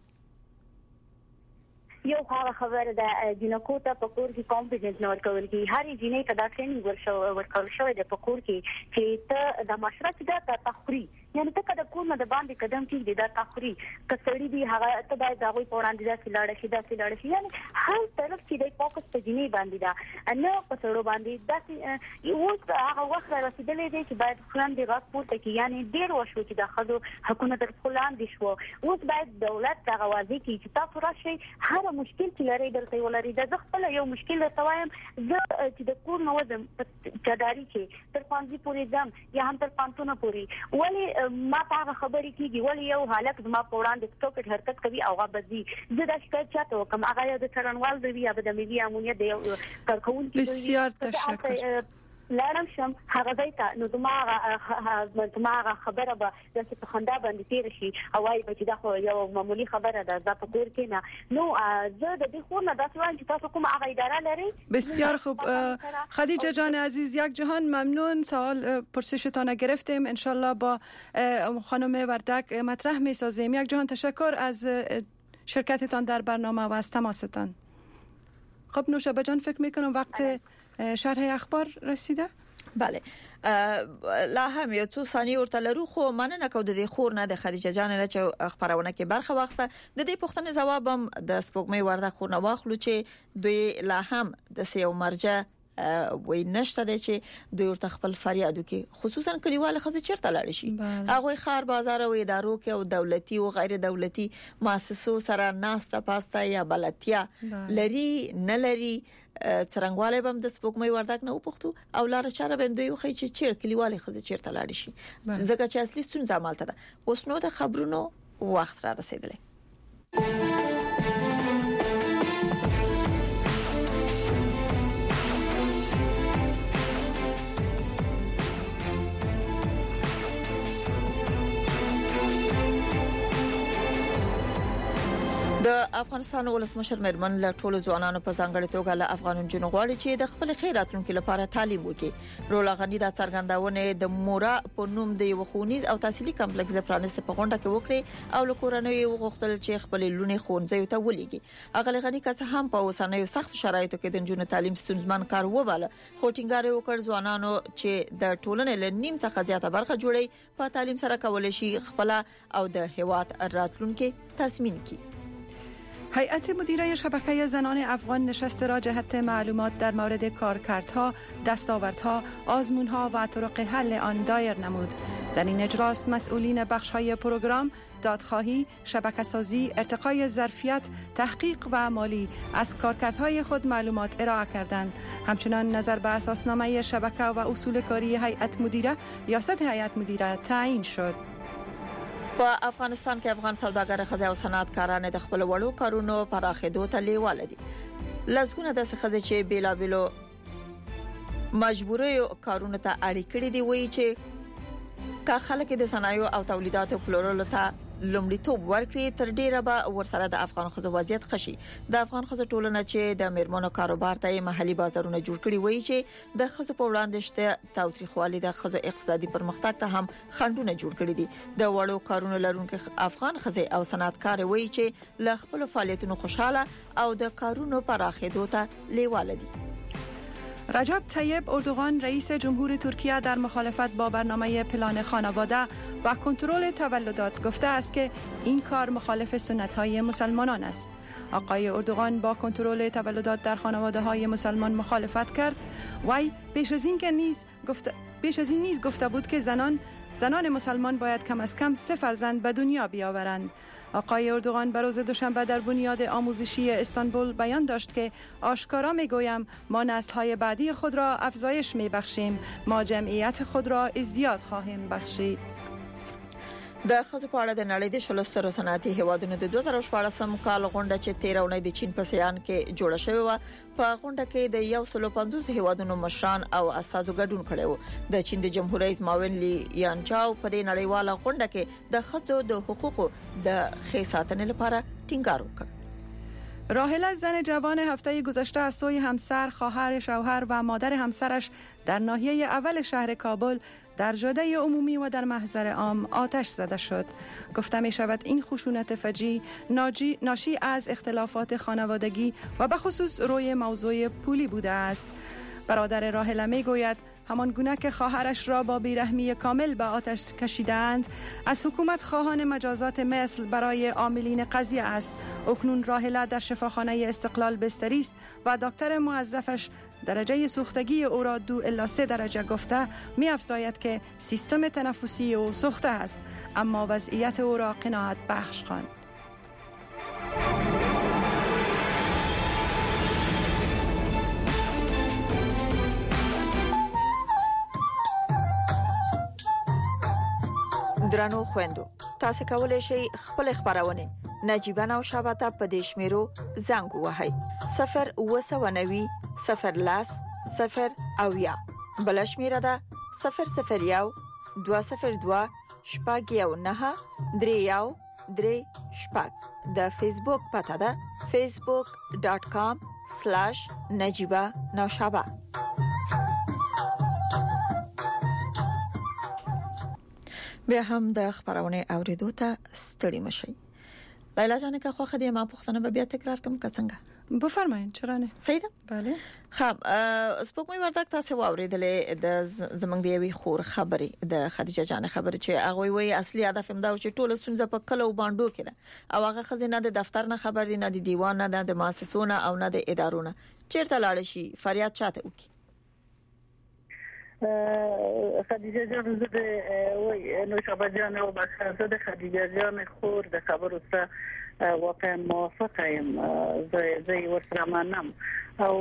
یو هغه خبره د جنکو ته په کور کې کمپیټنس نه ورکول کی هر جنې کدا ټریننګ ورشو ورکول شوی د په کور کې چې ته د مشرت د تخري یعنی ته کدا کور نه د باندې قدم کې د تخري کسړي دی هغه ته د داوی پوراند د سلاړ شي د سلاړ شي یعنی هر طرف کې د فوکس په جنې باندې دا نه په سړو باندې د یو هغه وخت رسیدلې دی چې باید خلان دی غاټ پورته کې یعنی ډیر وشو چې د خدو حکومت تر خلان دي شو اوس باید دولت دا غواړي چې تاسو راشي هر مشکل چې لري درته ولري د خپل یو مشکل ته وایم زه چې د کور نو وزم چداري کې تر پانځي پورې ځم یا هم تر پانتونه پورې ولی ما هغه خبرې کیږي ولی یو حالت ما په وړاندې ټوکټ حرکت کوي او هغه بدی زه د شکایت چاته کوم هغه د ترنوال دی یا د میوي امونیه دی کارکون کې بسیار تشکر لاړم شم هغه ځای ته نو دماغه دماغه خبره به د څه خندا باندې تیر شي او وايي چې دا خو یو معمولی خبره ده دا په کور کې نه نو زه د دې خو نه دا څه چې تاسو کوم هغه اداره لري بسیار خوب خدیجه جان عزیز یک جهان ممنون سوال پرسشتان گرفتیم ان شاء الله با خانم وردک مطرح می‌سازیم یک جهان تشکر از شرکتتان در برنامه و از تماستان خب نوشابه جان فکر می‌کنم وقت شرح اخبار رسیده bale لا هم یو څو ثانیې ورته لرو خو مننه کو د دې خور نه د خدیجه جان نه چې خبرونه کې برخه واخته د دې پوښتنې جواب هم د سپوږمۍ ورده خور نه واخلو چې دوی لا هم د سیو مرجع وای نشته د چې دوی ورته خپل فریادو کې خصوصا کلیواله خزه چیرته لاړ شي هغه خار بازار او ادارو کې او دولتي او غیر دولتي مؤسسو سره ناسته پاسته یا بلتیا لري نه لري څرنګواله بم د سپوږمۍ وردک نه وپختو او لار چاره بم دوی خو چې چیر کلیواله خزه چیرته لاړ شي ځکه چې اصلي ستونزه عملته ده اوس نو د خبرونو وخت را رسیدلی د افغانستان ولسمشر مېرمن له ټولو ځوانانو په ځانګړي توګه له افغان جنو غواړي چې د خپل خیراتونکو لپاره تعلیم وکړي. رولا غنی د څرګندونه د مورا په نوم د یو خونیز او تحصیلي کمپلیکس د پرانست په غونډه کې وکړي او له کورنۍ وغوښتل چې خپل لونې خونځي ته ولېږي. اغه غنی که هم په اوسنیو سخت شرایطو کې د جنو تعلیم ستونزمن کار وباله خو ټینګار وکړ ځوانانو چې د ټولنې له نیم څخه زیاته برخه جوړي په تعلیم سره کولای شي خپل او د هیواد راتلونکي تضمین کړي. هیئت مدیره شبکه زنان افغان نشست را جهت معلومات در مورد کارکردها، دستاوردها، آزمونها و طرق حل آن دایر نمود. در این اجلاس مسئولین بخش‌های پروگرام، دادخواهی، شبکه‌سازی، ارتقای ظرفیت، تحقیق و مالی از کارکردهای خود معلومات ارائه کردند. همچنان نظر به اساسنامه شبکه و اصول کاری هیئت مدیره، ریاست هیئت مدیره تعیین شد. په افغانستان کې افغان سوداګر خزه او صنعتکاران د خپل وړو کارونو پراخېدو ته لیواله دي. لزګونه د خزه چې بیلابلو مجبوري کارونو ته اړ کړي دي وایي چې کا خلک د صنایع او تولیداتو پلورلو ته لومړیتوب ورکړي تر ډیره به ورسره د افغان خزو وضعیت خشي. د افغان خزو ټولنه چې د میرمنو کاروبار ته محلي بازارونه جوړ کړي وایي چې د خزو په وړاندې شته تاوتریخوالي د خزو اقتصادي پرمختګ ته هم خنډونه جوړ کړي دي. د وړو کارونو لرونکو افغان خزې او صنعتکار وایي چې ل خپل فعالیتونو خوشاله او د کارونو پراخېدو ته لیواله دي. رجب طیب اردوغان رئیس جمهور ترکیه در مخالفت با برنامه پلان خانواده و کنترل تولدات گفته است که این کار مخالف سنت‌های مسلمانان است. آقای اردوغان با کنترل تولدات در خانواده‌های مسلمان مخالفت کرد. وی پیش از این که نیز گفته پیش از این نیز گفته بود که زنان زنان مسلمان باید کم از کم سه فرزند به دنیا بیاورند. آقای اردوغان به روز دوشنبه در بنیاد آموزشی استانبول بیان داشت که آشکارا میگویم ما نسل‌های بعدی خود را افزایش میبخشیم، ما جمعیت خود را ازدیاد خواهیم بخشید. د خزو په اړه د نړۍ د شلسترو صنعتي هیوادونو د دوه زره شپږم کال غونډه چې تیر اونۍ د چین په سیان کې جوړه شوې و په غونډه کې د یو سل پنځوس هیوادونو مشران او اساسو ګډون کړي وو. د چین د جمهور رئیس ماوین لی یانچاو په دې نړیواله غونډه کې د خزو د حقوقو د ښه ساتنې لپاره ټینګار وکړ. راحله زن جوان هفته گذشته از سوی همسر، خواهر، شوهر و مادر همسرش در ناحیه اول شهر کابل در جاده عمومی و در محضر عام آتش زده شد. گفته می شود این خشونت فجیع ناشی از اختلافات خانوادگی و به خصوص روی موضوع پولی بوده است. برادر راحله می گوید همان گونه که خواهرش را با بیرحمی کامل به آتش کشیدند، از حکومت خواهان مجازات مثل برای عاملین قضیه است. اکنون راحله در شفاخانه استقلال بستری است و دکتر موظفش درجه سوختگی او را دو الی سه درجه گفته می افزاید که سیستم تنفسی او سوخته است، اما وضعیت او را قناعت بخش خواند. درنو خويندو، تاسو کولای شئ خپل خبرونه نجيبه نو شابته په دې شمیرو زنګ وهئ صفر اوه نوي صفر لاس صفر او یا بل شمیره ده صفر صفر یو دوه صفر دوه شپږ یو نه درې یو درې شپږ. د فیسبوک پته ده facebook dot com slash najiba naushaba. بیا هم د خبرونه اوریدو ته ستړي مشي. لیلا جان که خو خدای ما پښتنه به بیا تکرار کوم که څنګه؟ بفرمایید چرا نه صحیح ده بله خب سپوږمۍ وردک تاسو واوریدلې د زمنګ دی وی خور خبرې د خدیجه جان خبرې چې هغه وی اصلي هدف هم دا چې ټول سنځه په کلو باندې کړه او هغه خزینه د دفتر نه خبر دي نه د دیوان نه د مؤسسونو او نه د ادارو نه چیرته لاړ شي فریاد چاته وکي خدیجه جان زه د وای نو شابه جان او بخښه د خدیجه جان خور د خبرو سره واقعا موافقه یم زه زه ورسره منم او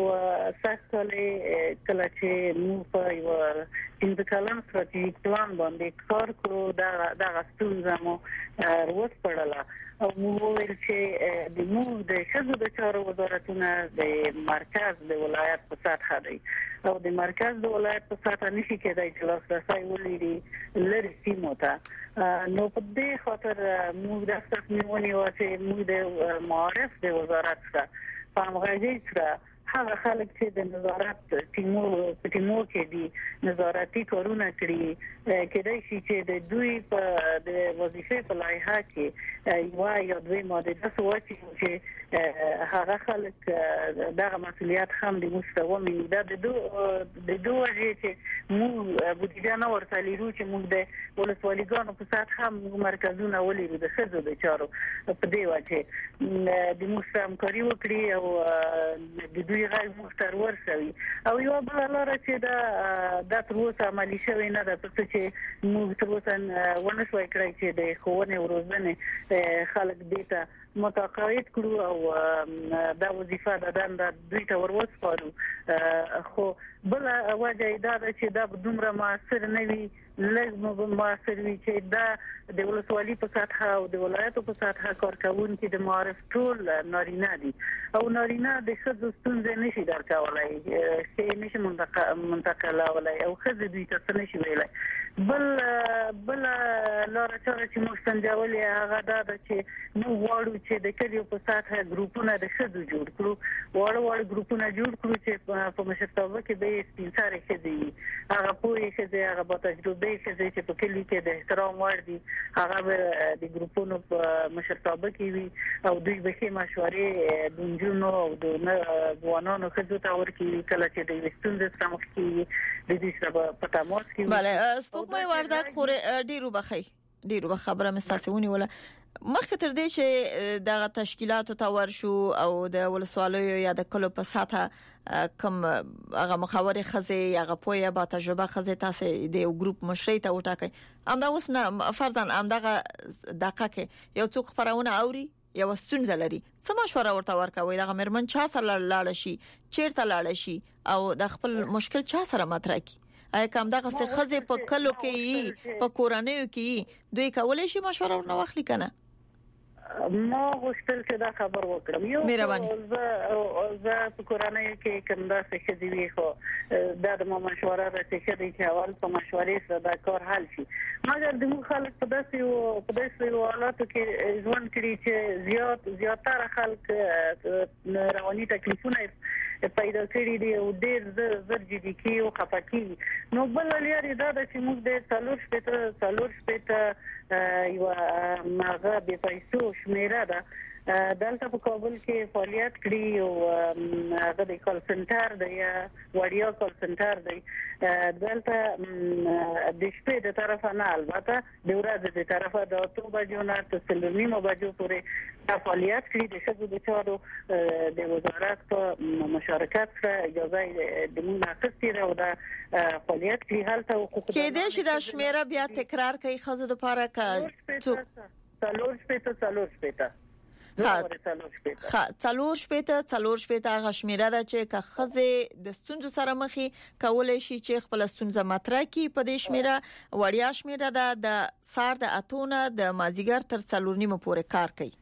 سختله کله چې موږ په یو د کلام ستراتیژیک پلان باندې کار کوو دا د غستون مو وروس پړلا او موږ ویل چې د موږ د شذو د چارو وزارتونه د مرکز د ولایت په سطح دی او د مرکز د ولایت په سطح نشي کېدای چې لاسرسي ولري لري سیمو ته نو په دې خاطر موږ د تصمیمونی او چې موږ د معارف د وزارت سره په همغږي سره هغه خلک چې د نظارت ټیمو ټیمو کې دي نظارتي کارونه کړي کېدای شي چې د دوی په د وظیفې په لایحه کې یو یا دوی ماده تاسو وایي چې هغه خلک دغه مسولیت هم د مستوى من دا د دوه د دوه چې موږ بودیجه نه ورته لرو چې موږ د ولسوالیګانو په سات هم مرکزونه ولرو د خزو د چارو په دی وجه د مستم کاری وکړي او د دوی غیر مختار ورسوي او یو بل لاره چې دا د تر اوسه عملي شوی نه ده پس چې موږ تر اوسه ونه شوي کړی چې د خوونه او روزنه خلک دیتا متقاعد کړو او دا وظیفه د دنده دوی ته ورسپارو خو بل وجه دا چې دا دومره موثر نه وي لږ موثر وي چې دا د ولسوالۍ په سطح او د ولایتو په سطح کارکونکو د معارف ټول نارینه دي او نارینه د خځو ستونزې نشي درکولای چې نشي منتقله ولای او خځې دوی ته نشي ویلای بل بل لاره چې موږ څنګه هغه دا چې نو واړو چې د کلیو په سطح ګروپونه د خځو جوړ کړو واړو واړو ګروپونه جوړ کړو چې په مشرتابه کې به سپینساري خځې هغه پوهې خځې هغه په تجربه خځې چې په کلی کې د احترام وړ دي هغه د ګروپونو په مشرتابه کې وي او دوی به مشورې د جنونو او د ځوانانو خځو ته ورکوي کله چې د وستوند سره مخ کې د دې سره په تماس کې bale سپوږمۍ وردک خور ډیرو بخي ډیرو خبره مستاسونی ولا مخکې تر دې چې دغه تشکیلات ته ورشو او د ولسوالیو یا د کلو په ساته کوم هغه مخاوري خزه هغه پوهه با تجربه خزه تاسو د یو ګروپ مشري ته وټاکي امدا اوس نه فرضاً امدغه دقه کې یو څوک خبرونه اوري یو ستونزه لري څه مشوره ورته ورکوي دغه مرمن چا سره لاړ شي چیرته لاړ شي او د خپل مشکل چا سره مطرح کی اې کوم دغه څه خزه په کلو کې په کورانیو کې دوی کولای شي مشوره ورنه واخلي کنه ما غوښتل چې دا خبر وکړم یو زه زه په کورانیو کې کوم دا څه چې دی خو دا د مشوره راځي چې اول په مشورې سره دا کار حل شي مګر د موږ خلک په داسې په داسې حالاتو کې ژوند کړي چې زیات زیاتره خلک رواني تکلیفونه پیدا کړی دی او ډېر زر زر جدي کی او خپکی نو بل لري دا چې موږ د څلور شپته څلور شپته یو ماغه به پیسو شمیره ده دلته په کابل کې فعالیت کړی او هغه د کال سنټر دی وړیا کال سنټر دی دلته د شپې د طرفه نه البته د ورځې د طرفه د اته بجو نه تر سلورنیمو بجو پورې فعالیت کړی د شګو د چارو د وزارت په مشارکت سره اجازه د موږ اخیستې او دا فعالیت کړی هلته حقوق کې دې چې د شمیره بیا تکرار کوي خزه د پاره کا څلور شپته څلور شپته ها څلور شپته څلور شپته غشمیره ده چې که خزه د ستونزو سره مخې کولای شي چې خپل ستونزه مطرح کړي په دې شمیره وړیا شمیره ده د سار د اتونه د مازیګر تر څلور نیمه پورې کار کوي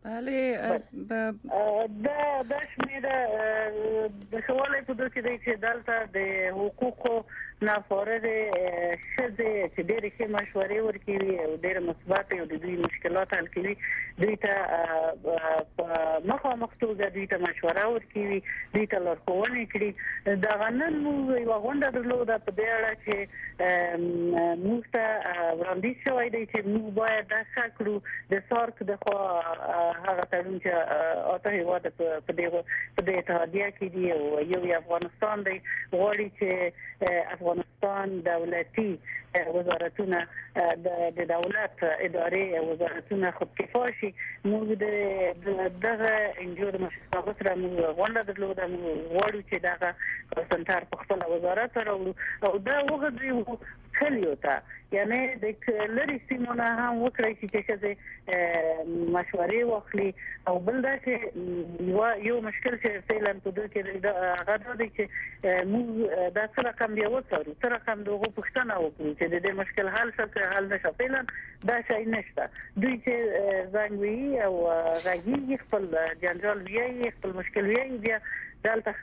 بله دا د شمیره د حواله په دوه کې چې دلته د حقوقو نافورد شذ چې ډېر ښه مشورې ورکوي او ډېر مثبت او د دوی مشکلات حل کوي دوی ته مخامخ توګه دوی ته مشوره ورکوي دوی ته لارښوونې کړي دا غنن موږ یو غونډه درلوده په دې اړه چې موږ ته وړاندیز شوی دی چې موږ باید د ښکړو د سارک د خوا هغه تړون چې اته هیواد په دې په دې اتحادیه کې دی او یو افغانستان دی غواړي چې افغانستان دولتي وزارتونه د دولت ادارې وزارتونه خودکفا شي. موږ د دغه انجور مشرتابه سره موږ غونډه درلوده، موږ غواړو چې دغه سنټر په خپل وزارت راوړو او دا وګړي کلیو ته یعنی د لری سیمونه هم وکړي چې چې مشورې واخلي او بل دا چې یو مشکل چې فعلا په دې کې د هغه د چې موږ دا سره کم دی وڅورو سره کم دغه پښتنه وکړو چې د دې مشکل حل شي حل نشي. فعلا دا شي نشته. دوی چې زنګوي او غږی خپل جنجال ویي خپل مشکل ویي بیا دلته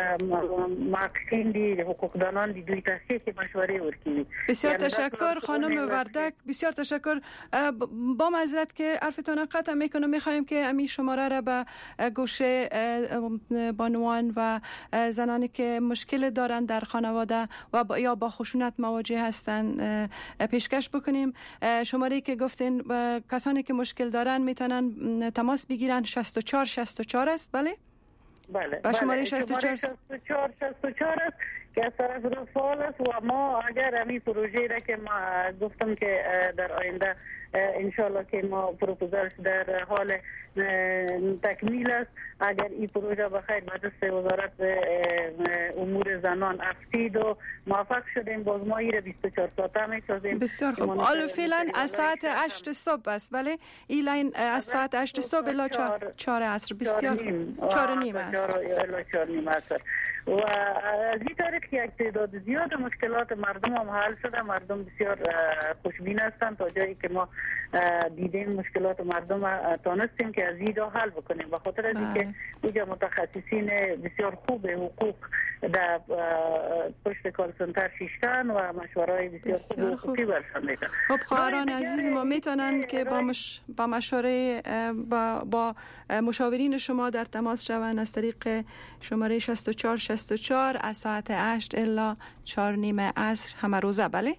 ماکسین دی حقوقدانان دی دوی تحقیق مشورې ورکوي. بسیار تشکر خانم وردک، بسیار تشکر. با معذرت که حرفتون قطع میکنم، میخوایم که امی شماره را به گوشه بانوان و زنانی که مشکل دارند در خانواده و یا با خشونت مواجه هستند پیشکش بکنیم. شماره که گفتین کسانی که مشکل دارند میتونن تماس بگیرن شصت و چهار شصت و چهار است. بله بله با شماره شصت و چهار شصت و چهار شصت و چهار است که از طرف رفال است و ما اگر امی پروژه را که ما گفتم که در آینده انشالله که ما پروپوزال در حال تکمیل است، اگر این پروژه بخیر به دست وزارت امور زنان افتید و موفق شدیم باز ما این را بیست و چهار ساعته میسازیم. بسیار خوب. حالا فعلا از ساعت هشت صبح است ولی این لاین از ساعت هشت صبح الی چهار عصر. بسیار چهار و نیم است. الی چهار و نیم عصر. و از این طریق یک تعداد زیاد مشکلات مردم هم حل شده. مردم بسیار خوشبین هستند تا جایی که ما دیدیم مشکلات مردم تانستیم که از این را حل بکنیم. به خاطر از اینکه اینجا متخصصین بسیار خوب حقوق در پشت کال سنتر شیشتن و مشورهای بسیار خوب حقوقی برشان میدن. خب خواهران عزیز ما میتونن که با مش... با مشوره با, با مشاورین شما در تماس شوند از طریق شماره شصت و چهار شصت و چهار از ساعت هشت الی چهار نیم عصر همه روزه. بله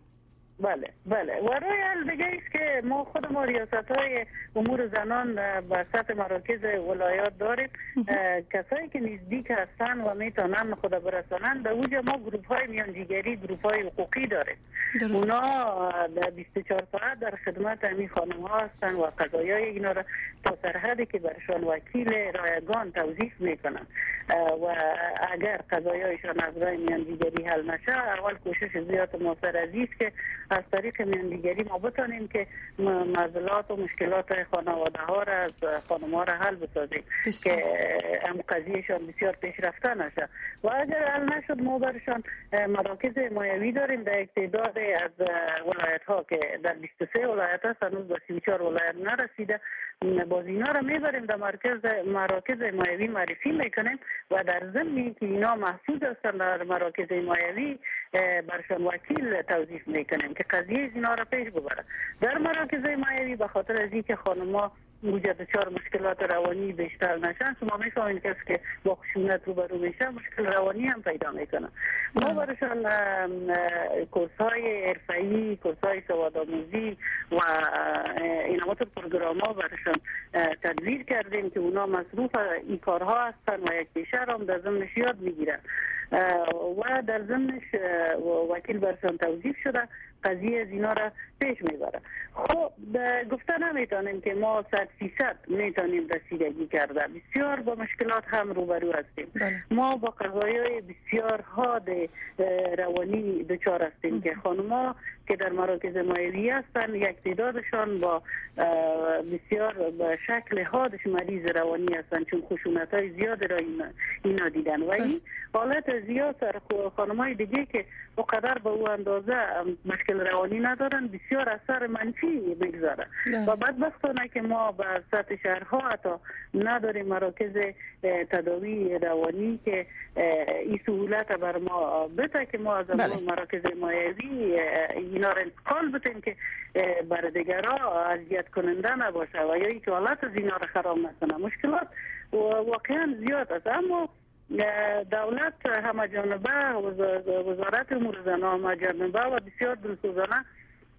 بله بله. و روی حل دیگه ایست که ما خود ما ریاست‌های امور زنان به سطح مراکز ولایات داریم. کسایی که نزدیک هستن و میتونن خود برسانن به اوجا ما گروه‌های میانجیگری گروه‌های حقوقی داریم. درست. اونا بیست و چهار ساعت در خدمت همین خانم‌ها هستن و قضایای اینا را تا سرحدی که برشان وکیل رایگان توضیح میکنن و اگر قضایایشان از راه میانجیگری حل نشه اول کوشش زیاد موثر عزیز که از طریق میانجیگری ما بتانیم که معضلات و مشکلات خانواده ها را از خانم ها را حل بسازیم که هم قضیهشان بسیار پیشرفته نشه. و اگر حل نشد ما برشان مراکز حمایوی داریم در یک تعداد از ولایت ها که در بیست و سه ولایت هست، هنوز به سی و چهار ولایت نرسیده. باز اینا را میبریم در مرکز مراکز حمایوی معرفی میکنیم و در ضمن که اینا محفوظ هستن در مراکز حمایوی برشان وکیل توضیح میکنیم که قضیه اینا را پیش ببره. در مراکز حمایوی به خاطر از اینکه خانم‌ها موجب دچار مشکلات روانی بیشتر نشن، شما میفهمید کسی که با خشونت روبرو میشه مشکل روانی هم پیدا میکنه. ما برشان کورس‌های حرفه‌ای، کورس‌های سوادآموزی و اینامات پروگرام‌ها برشان تدوین کردیم که اونا مصروف این کارها هستن و یک بیشتر هم در ضمنش یاد میگیرن و در ضمنش وکیل برشان توضیح شده قضیه از اینا را پیش میبره. خب گفته نمیتونیم که ما صد فیصد میتونیم رسیدگی کرده. بسیار با مشکلات هم روبرو هستیم. بله. ما با قضایای بسیار حاد روانی دچار هستیم که خانم‌ها که در مراکز حمایوی هستن یک تعدادشان با بسیار به شکل حادش مریض روانی هستن چون خشونت‌های زیاد را اینا دیدن و این حالت زیاد سر خانم‌های دیگه که اونقدر به او اندازه مشکل روانی ندارن بسیار اثر منفی میگذاره و بدبختانه که ما به سطح شهرها حتی نداریم مراکز تداوی روانی که این سهولت بر ما بده که ما از بله. مراکز حمایوی اینا را انتقال بدیم که بر دیگرها اذیت کننده نباشه و یا اینکه حالت از اینا را خراب نکنه. مشکلات واقعا زیاد است اما دولت همه جانبه وزارت امور زنان همه جانبه و بسیار دلسوزانه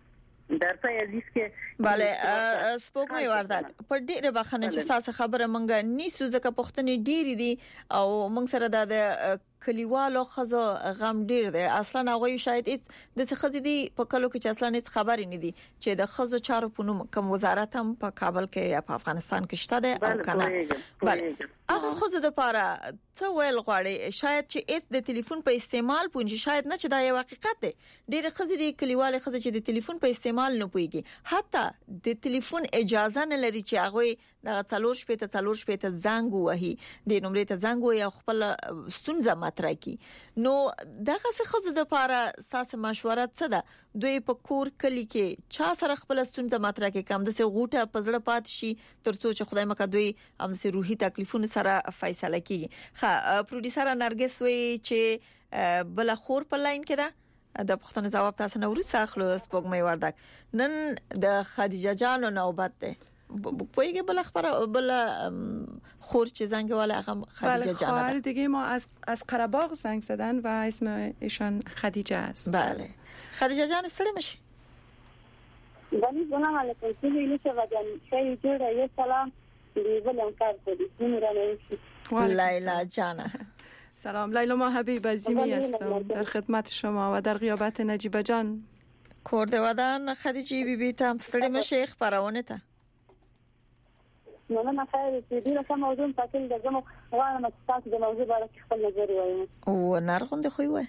در پای عزیز کې bale سپوږمۍ وردګ په ډیره بخنه چې تاسو خبره مونږ نیسو ځکه پښتنې ډیری دي او مونږ سره د کلیوالو خزو غم ډیر دی اصلا هغه شاید د څه خزې دي په کلو کې چې اصلا هیڅ خبرې نه دي چې د خزو چارو په نوم کوم وزارت هم په کابل کې یا په افغانستان کې شته دی او کنه bale هغه خزو د پاره څه ویل غواړي شاید چې اټ د ټلیفون په استعمال پونځ شاید نه چې دا یو حقیقت دی ډیر خزې دي کلیوالو خزې چې د ټلیفون په استعمال نه پويږي حتی د ټلیفون اجازه نه لري چې هغه د څلور شپې ته څلور شپې ته زنګ وهي د نمبر ته زنګ وهي خپل ستونزه مطرح کی نو دغه څه خزو د پاره تاسو مشوره څه ده دوی په کور کلی کې چا سره خپل ستونزه مطرح کې کم د څه غوټه پزړه پات شي ترڅو چې خدای مکه دوی هم سي روحي تکلیفونه سره فیصله کوي ښه پروډوسر نرګس وی چې بل خور په لاین کې ده د پښتنو جواب تاسو نو ورسره اخلو سپوږمۍ وردک نن د خدیجه جان نوبت ده پویگه بل خبر بل خورچ زنگ والا هم خدیجه جان بله خواهر دیگه ما از از قره‌باغ زنگ زدن و اسم ایشان خدیجه است. بله خدیجه جان استلم میشه. بله سلام علیکم. سیدی نشه جان شای جوړه یو سلام دی ولم کار کوي نورانه لیلا جان. سلام لیلا ما حبیب عزیزی هستم در خدمت شما و در غیابت نجیبه جان. کرده ودان خدیجه بی بی تام استلم شیخ پرونه ته. نو نه خیر چې دې له موضوع تاکل د زمو غواړم چې تاسو د موضوع باره کې خپل نظر وایي او نارغوند خو وای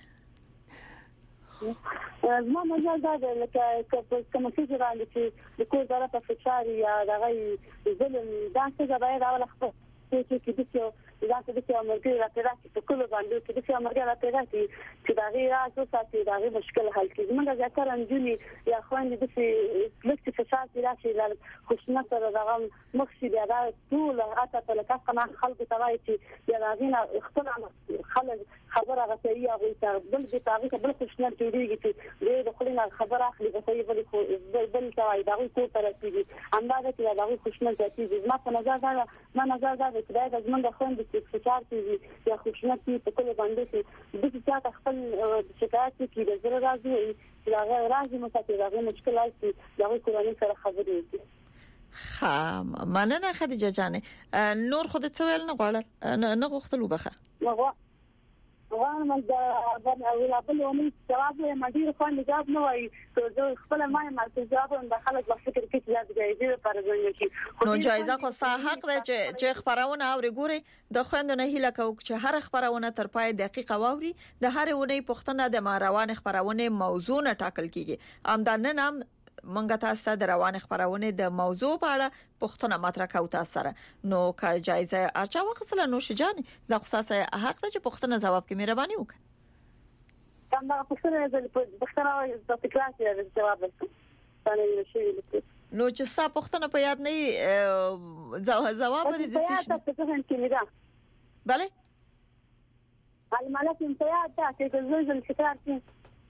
ما مجال دا لکه کوم څه راځي چې د کور دره په فشار یا دغه ظلم دا څه باید اول خپل چې چې د دا څه د امرګي راځي په کله باندې چې د امرګي راځي چې دا غي راځي چې دا غي مشکل حل کړي موږ ځکه انجونی یا خويندې د څه لکه فشار راشي د خوشنه سره دا مخشي دا ټول اته په لکه څنګه خلک توای چې یا غینا خپل خلک خبره غوښتي او بل دې تاریخ بل خوشنه جوړیږي چې د خلینو خبره اخلي په بل بل توای دا کو تر رسیدي اندازه چې دا خوشنه ځي ما په نظر دا ما نظر دا چې دا د زمونږ خويندې چې فشار کوي یا خوشنه په کله باندې چې د څه خپل شکایت کوي د زړه راځي چې هغه راځي متأثر هغه مشکلات چې هغه کورنۍ سره خبرې کوي. ها مننه خدیجه جان نور خود څه ویل نه غواړل نه غوښتل وبخه نو وانا د باندې اوله بل ونی جواب یې مدیر خو نه جواب نه وایي ته خپل ما مرکز جواب د خلک په فکر کې چې د جایزې لپاره ځای شي نو جایزه خو ستا حق ده چې چې خبرونه اوري ګوري د خويندو نه هیله کوي چې هر خبرونه تر پای دقیقه واوري د هر ونی پښتنه د ماروان خبرونه موضوع نه ټاکل کیږي امدان نام منګه تاسو د روان خبرونه د موضوع په اړه پښتنه مطرح کوي تاسو سره نو کا جایزه ارچا وقسله نو شجاني د خصاصه حق ته چې پښتنه جواب کې مهرباني وکړه دا پښتنه د پښتنه د تکرار کې جواب ورکړي نو چې تاسو پښتنه په یاد نه جواب دې د څه بله المالات انتيات ده چې د زلزلې تکرار کې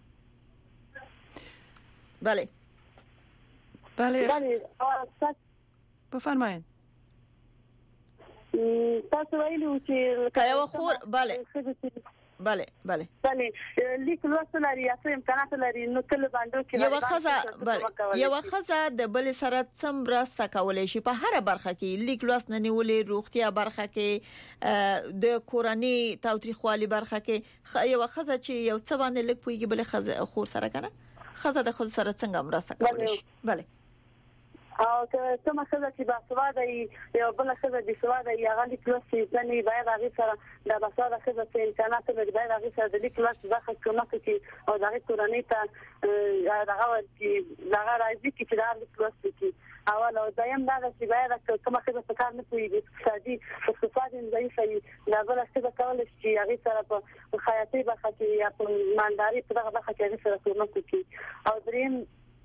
بله بله بله بفرمایید تاسو ویلو چې کایو خور بله بله بله بله لیک لوستل لري یا څه امکانات لري نو کله باندې کې یو خزه بله یو خزه د بل سره څم راسته کولای شي په هر برخه کې لیک لوست نه نیولې روغتیا برخه کې د کورنۍ تاوتریخوالي برخه کې یو خزه چې یو څه باندې لیک پويږي بل خزه خور سره کنه خزه د خود سره څنګه مرسته کولای شي بله او که کومه خزه چې باسواده یو بل خزه د سواده یا غلي کلاس ځنی باید هغه سره د باسواده خزه چې امکانات لري باید هغه سره د کلاس داخل کومه کې او د کورنۍ ته دغه چې دغه راځي چې د کلاس کې اول او دایم دا چې باید کومه خزه په کار نه کوي د اقتصادي اقتصادي ضعیفه دا بل خزه کول شي هغه سره په خیاطي برخه کې یا په مالداري په دغه برخه کې سره کومه کوي او دریم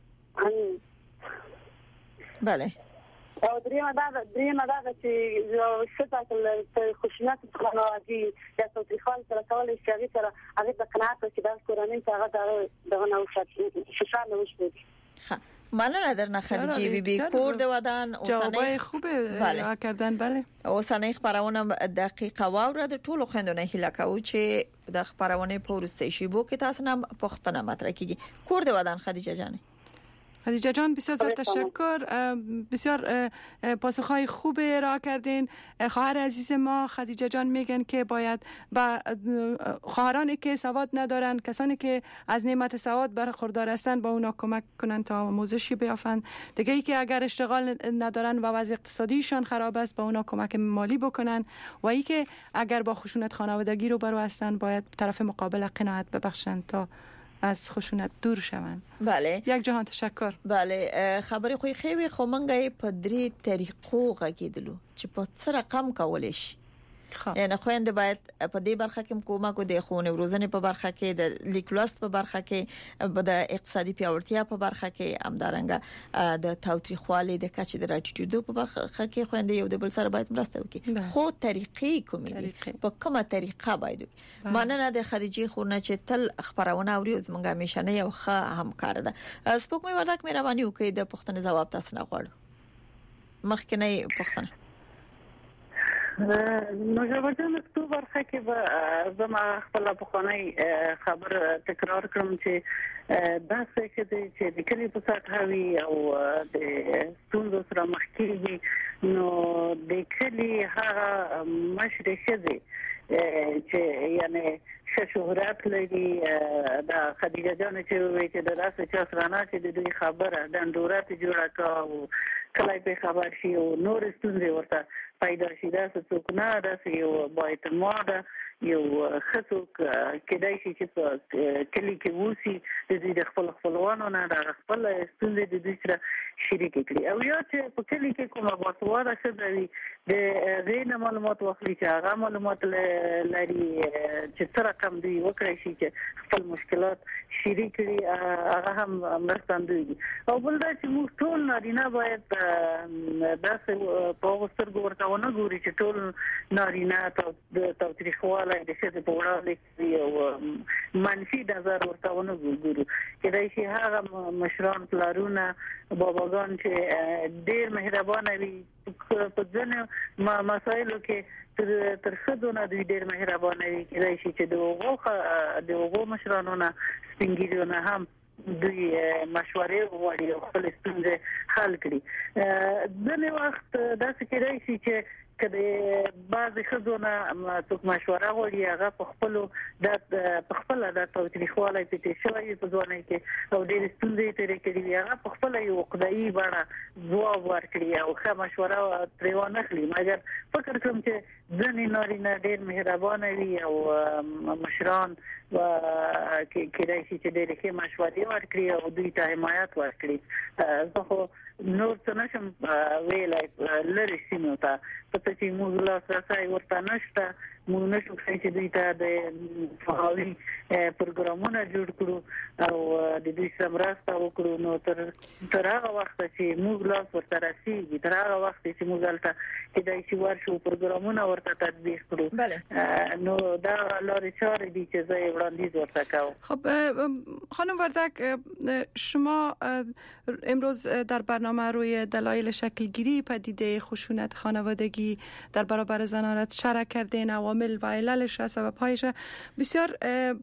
بله او دریم دا دریم دا چې یو څه خوشنات خلک یا توتیخال سره کولای شي هغه سره هغه د قناعت چې د کورنۍ څنګه دغه نو شاته نوښتي ها مننه درنه خدیجه بی بی کور د ودان اوسنۍ خوبه بله کردن بله اوسنۍ خبرونه دقیقه واوره د ټولو خوندونه هیله کوي چې د خبرونه په ورسته شی بو کې تاسو نه پښتنه مطرح کیږي کور د ودان خدیجه جان خدیجه جان بسیار زیاد تشکر، بسیار پاسخهای خوب ارائه کردین. خواهر عزیز ما خدیجه جان میگن که باید با خواهرانی که سواد ندارن، کسانی که از نعمت سواد برخوردار هستند با اونا کمک کنن تا آموزشی بیافند. دیگه ای که اگر اشتغال ندارن و وضع اقتصادیشان خراب است با اونا کمک مالی بکنن، و ای که اگر با خشونت خانوادگی رو برو هستن باید طرف مقابل قناعت ببخشن تا از خشونت دور شوند. بله یک جهان تشکر. بله خبرې خو خېوي خو مونږه په درې طریقو غږیدلو چې په څه رقم کولای شي. یعنی خويندې باید په دې برخه کې کومک وکړي، خو روزنه په برخه کې، د لیکلوست په برخه کې، د اقتصادي پیاوړتیا په برخه کې، همدارنګه د تاوتریخوالي د کچې د راټیټېدو په برخه کې خويندې یو د بل سره باید مرسته وکړي. خو طریقې کومې دي، په کومه طریقه باید؟ مننه د خدیجه خورنه چې تل خبرونه اوري، زمونږه همیشنه یو ښه همکار ده. سپوږمۍ وردک مهرباني وکړئ د پښتنې جواب تاسو نه غواړم. مخکنی پښتنه نو جوابونه په برخه کې به زما خپل بخونی خبر تکرار کړم چې دا څه چې د کلی په ساته وی او د ستونزو سره مخ کیږي، نو د کلی هغه مشري شدي چې یعنی شهرت لري. دا خدیجه جان چې وی چې د راسه چا سره نه چې د دې خبره د اندورات جوړه کا او کله په خبر شي او نور ستونزې ورته پیدا شي. دا څوک نه دا یو باید ماده یو خصوص کېدای شي چې په کلی کې وسی د دې خپل خپلوانو نه د خپل ستونزې د دې سره شریک کړي، او یا چې په کلی کې کومه باسواده شوی د غیر معلومات واخلي چې هغه معلومات لري چې تر کوم دی وکړي شي چې خپل مشکلات شریک کړي، هغه هم مرستندوی. او بل دا چې موږ ټول نارینه باید داسې په وسترګو ورته ونه ګوري چې ټول نارینه د تاوتریخوالي د څه په وړاندې یو منفي نظر ورته ونه ګوري. کله چې هغه مشران پلارونه باباګان چې ډېر مهربان وي په ځینو مسایلو کې تر تر خدونه دوی ډېر مهربان وي، کله چې د وګو د وګو مشرانو نه سپینګیرونه هم دوی مشورې وړي او خپل ستونزې حل کړي. ځینې وخت داسې کېدای شي چې کله بعضی خزونه څوک مشوره غوړي هغه په خپل د په خپل د تاوتریخوالي په تشوي په ځواني کې او د ستونزې ترې کړي، هغه په خپل یو قضایي بڼه ځواب ورکړي او ښه مشوره ترې ونخلي. مګر فکر کوم چې ځینې نارینه ډېر مهربان وي او مشران و کېدای شي چې ډېر ښه مشورې ورکړي او دوی ته حمایت ورکړي. زه خو نور څه نشم ویلای لري سیمو ته په چې موږ لا سره ورته نشته، موږ نشو کولی چې دوی ته د فعالي پروګرامونه جوړ کړو او د دوی سره مرسته وکړو. نو تر تر هغه وخت چې موږ لا ورته رسیږي، تر هغه وخت چې موږ هلته کېدای شي ورشو پروګرامونه ورته تطبیق کړو. نو دا لارې چارې دي چې زه وړاندیز ورته کوم. خب خانم وردک، شما امروز در برنامه روی دلایل شکلگیری پدیده خشونت خانوادگی در برابر زنان شرح کردین، عوامل و عللش و سبب‌هایش. بسیار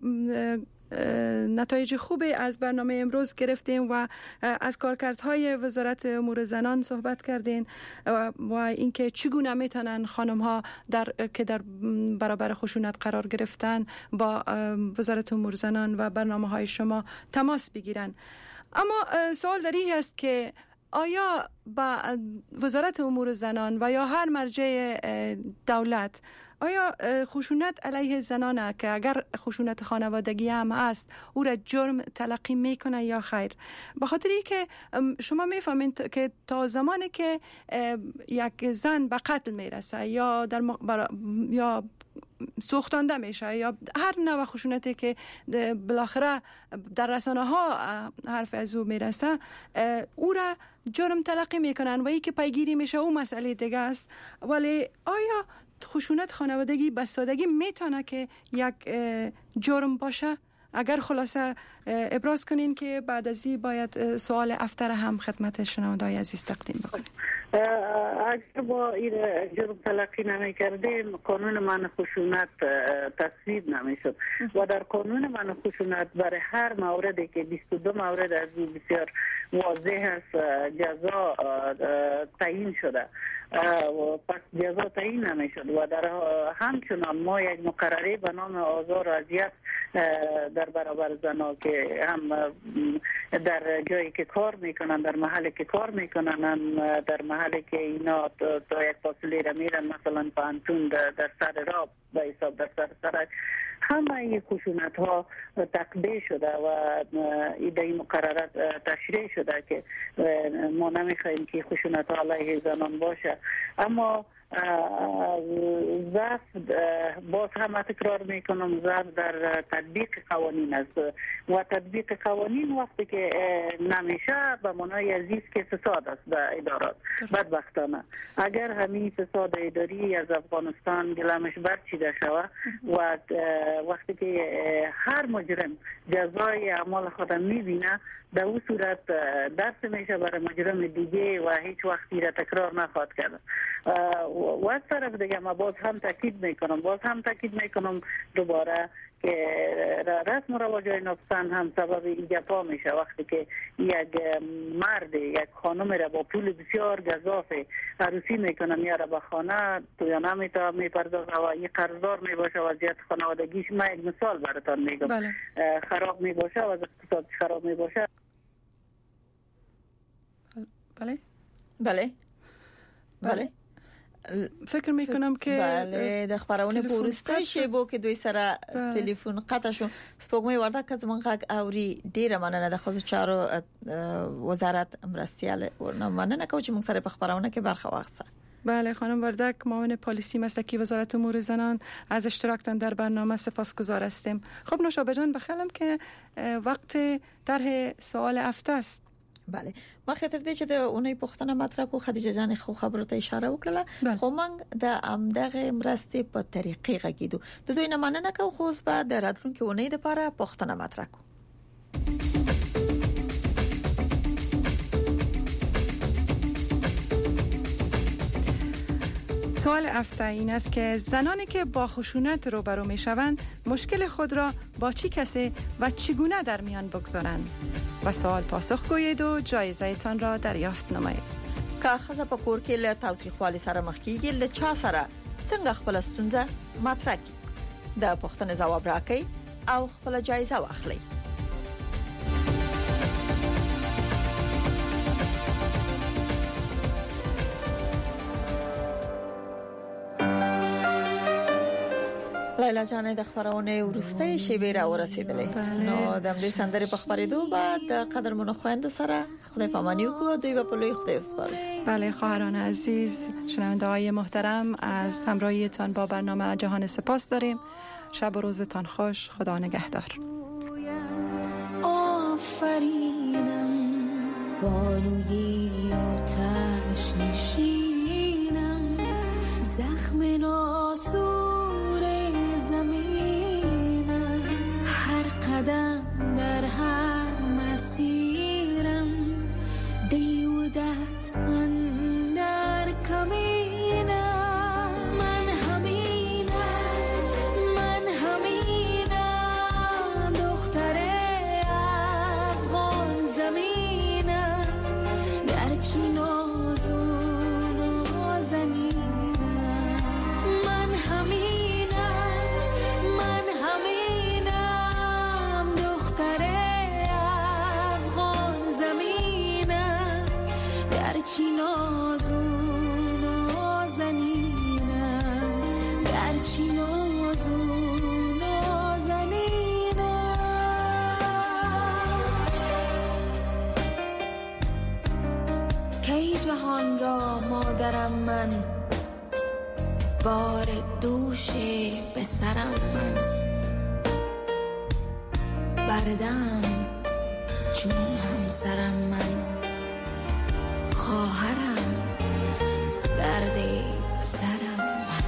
نتایج خوبی از برنامه امروز گرفتیم و از کارکردهای وزارت امور زنان صحبت کردین و اینکه چگونه میتونن خانم‌ها در که در برابر خشونت قرار گرفتن با وزارت امور زنان و برنامه‌های شما تماس بگیرن. اما سوال در این است که آیا با وزارت امور زنان و یا هر مرجع دولت آیا خشونت علیه زنانه که اگر خشونت خانوادگی هم هست او را جرم تلقی میکنه یا خیر؟ به خاطر اینکه شما میفهمید که تا زمانی که یک زن به قتل میرسه یا در مق... یا سوختانده میشه یا هر نوع خشونتی که بالاخره در رسانه ها حرف از او میرسه، او را جرم تلقی میکنن و ای که پیگیری میشه او مسئله دیگه است. ولی آیا خشونت خانوادگی به سادگی میتونه که یک جرم باشه؟ اگر خلاصه ابراز کنین که بعد از این باید سوال افتر هم خدمت شنوندای عزیز تقدیم بکنیم. اگر با این جرم تلقی نمی کردیم قانون منع خشونت تصویب نمی شد و در قانون منع خشونت برای هر موردی که بیست و دو مورد از این بسیار واضح است جزا تعیین شده پس جزا تعیین نمی شد و در همچنان ما یک مقرره به نام آزار و اذیت در برابر زنا که هم در جایی که کار میکنن، در محلی که کار میکنن، هم در محلی که اینا تا یک فاصله را میرن، مثلا پانتون در سر راه به حساب در سر سرک، همه این خشونت ها تقبیه شده و این مقررات تشریح شده که ما نمیخواهیم که خشونت ها علیه زنان باشه. اما ضعف باز هم تکرار میکنم ضعف در تطبیق قوانین است و تطبیق قوانین وقتی که نمیشه به معنای عزیز که فساد است در ادارات. بدبختانه اگر همین فساد اداری از افغانستان گلمش برچیده شود و وقتی که هر مجرم جزای اعمال خود میبینه در اون صورت درس میشه برای مجرم دیگه و هیچ وقتی را تکرار نخواهد کرد. و از طرف دیگه ما باز هم تاکید میکنم باز هم تاکید میکنم دوباره که رسم و رواجای نفسان هم سبب ایجاپا میشه وقتی که یک مرد یک خانم را با پول بسیار گزاف عروسی میکنه میاره به خانه تویانه میتا میپردازه و یک قرضدار میباشه وضعیت خانوادگیش. من یک مثال براتان میگم. بله. خراب میباشه و اقتصاد خراب میباشه. بله بله بله فکر میکنم که بله د خبرونه پورسته شی بو کې دوی سره تلیفون قطع شو. سپوږمۍ ورته که زمونږ غږ اوري ډیره مننه د ښځو چارو وزارت مرستیال ورنه مننه کوم چې موږ سره په خبرونه کې برخه واخیسته. بله خانم وردک معاون پالیسی مسلکی وزارت امور زنان از اشتراکتان در برنامه سپاسگزار هستیم. خب نوشابه جان بخیلم که وقت طرح سوال هفته است. بله ما خاطر دې چې د اونۍ پښتنه مطرح کو خدیجه جان خو خبرو ته اشاره وکړه خو موږ د امدغه مرستې په طریقې غږیدو د دوی نه مننه کوو خو اوس به د راتلونکي اونۍ لپاره پښتنه مطرح کو. سوال هفته این است که زنانی که با خشونت روبرو می شوند مشکل خود را با چی کسی و چگونه در میان بگذارند و سوال پاسخ گویید و جایزه تان را دریافت نمایید. که خزه په کور کې له تاوتریخوالي سره مخ کیږي له چا سره څنګه خپل ستونزه مطرح کړي د پوښتنې ځواب راکړئ او خپل جایزه واخلئ. لیلا جان د خبرونه ورسته شیبه را ورسېدلې نو د دې سندرې په خبرېدو بعد قدرمن خويندو سره خدای پامانی وکړو دوی په لوی خدای وسپارو. بله خواهران عزیز شنونده‌های محترم از همراهیتان با برنامه جهان سپاس داریم. شب و روزتان خوش. خدا نگهدار. آفرینم بانوی آتش نشینم زخم ناسور زمینم هر قدم در هر مسیرم دیودت اندر کمینم من همینم من همینم دختر افغان زمینم گرچه نازون و نازنینم من همینم من همینم دختر افغان زمینم گرچه نازون و نازنینم گرچه نازون و نازنینم کی جهان را مادرم من بار دوش به سرم من بردم چون همسرم من خواهرم درد سرم من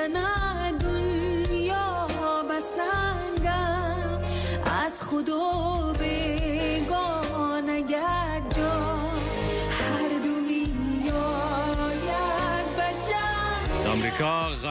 تنه دنیا بسنگم از خدا بیگانه یک جا هر دو میاید بجنگ. آمریکا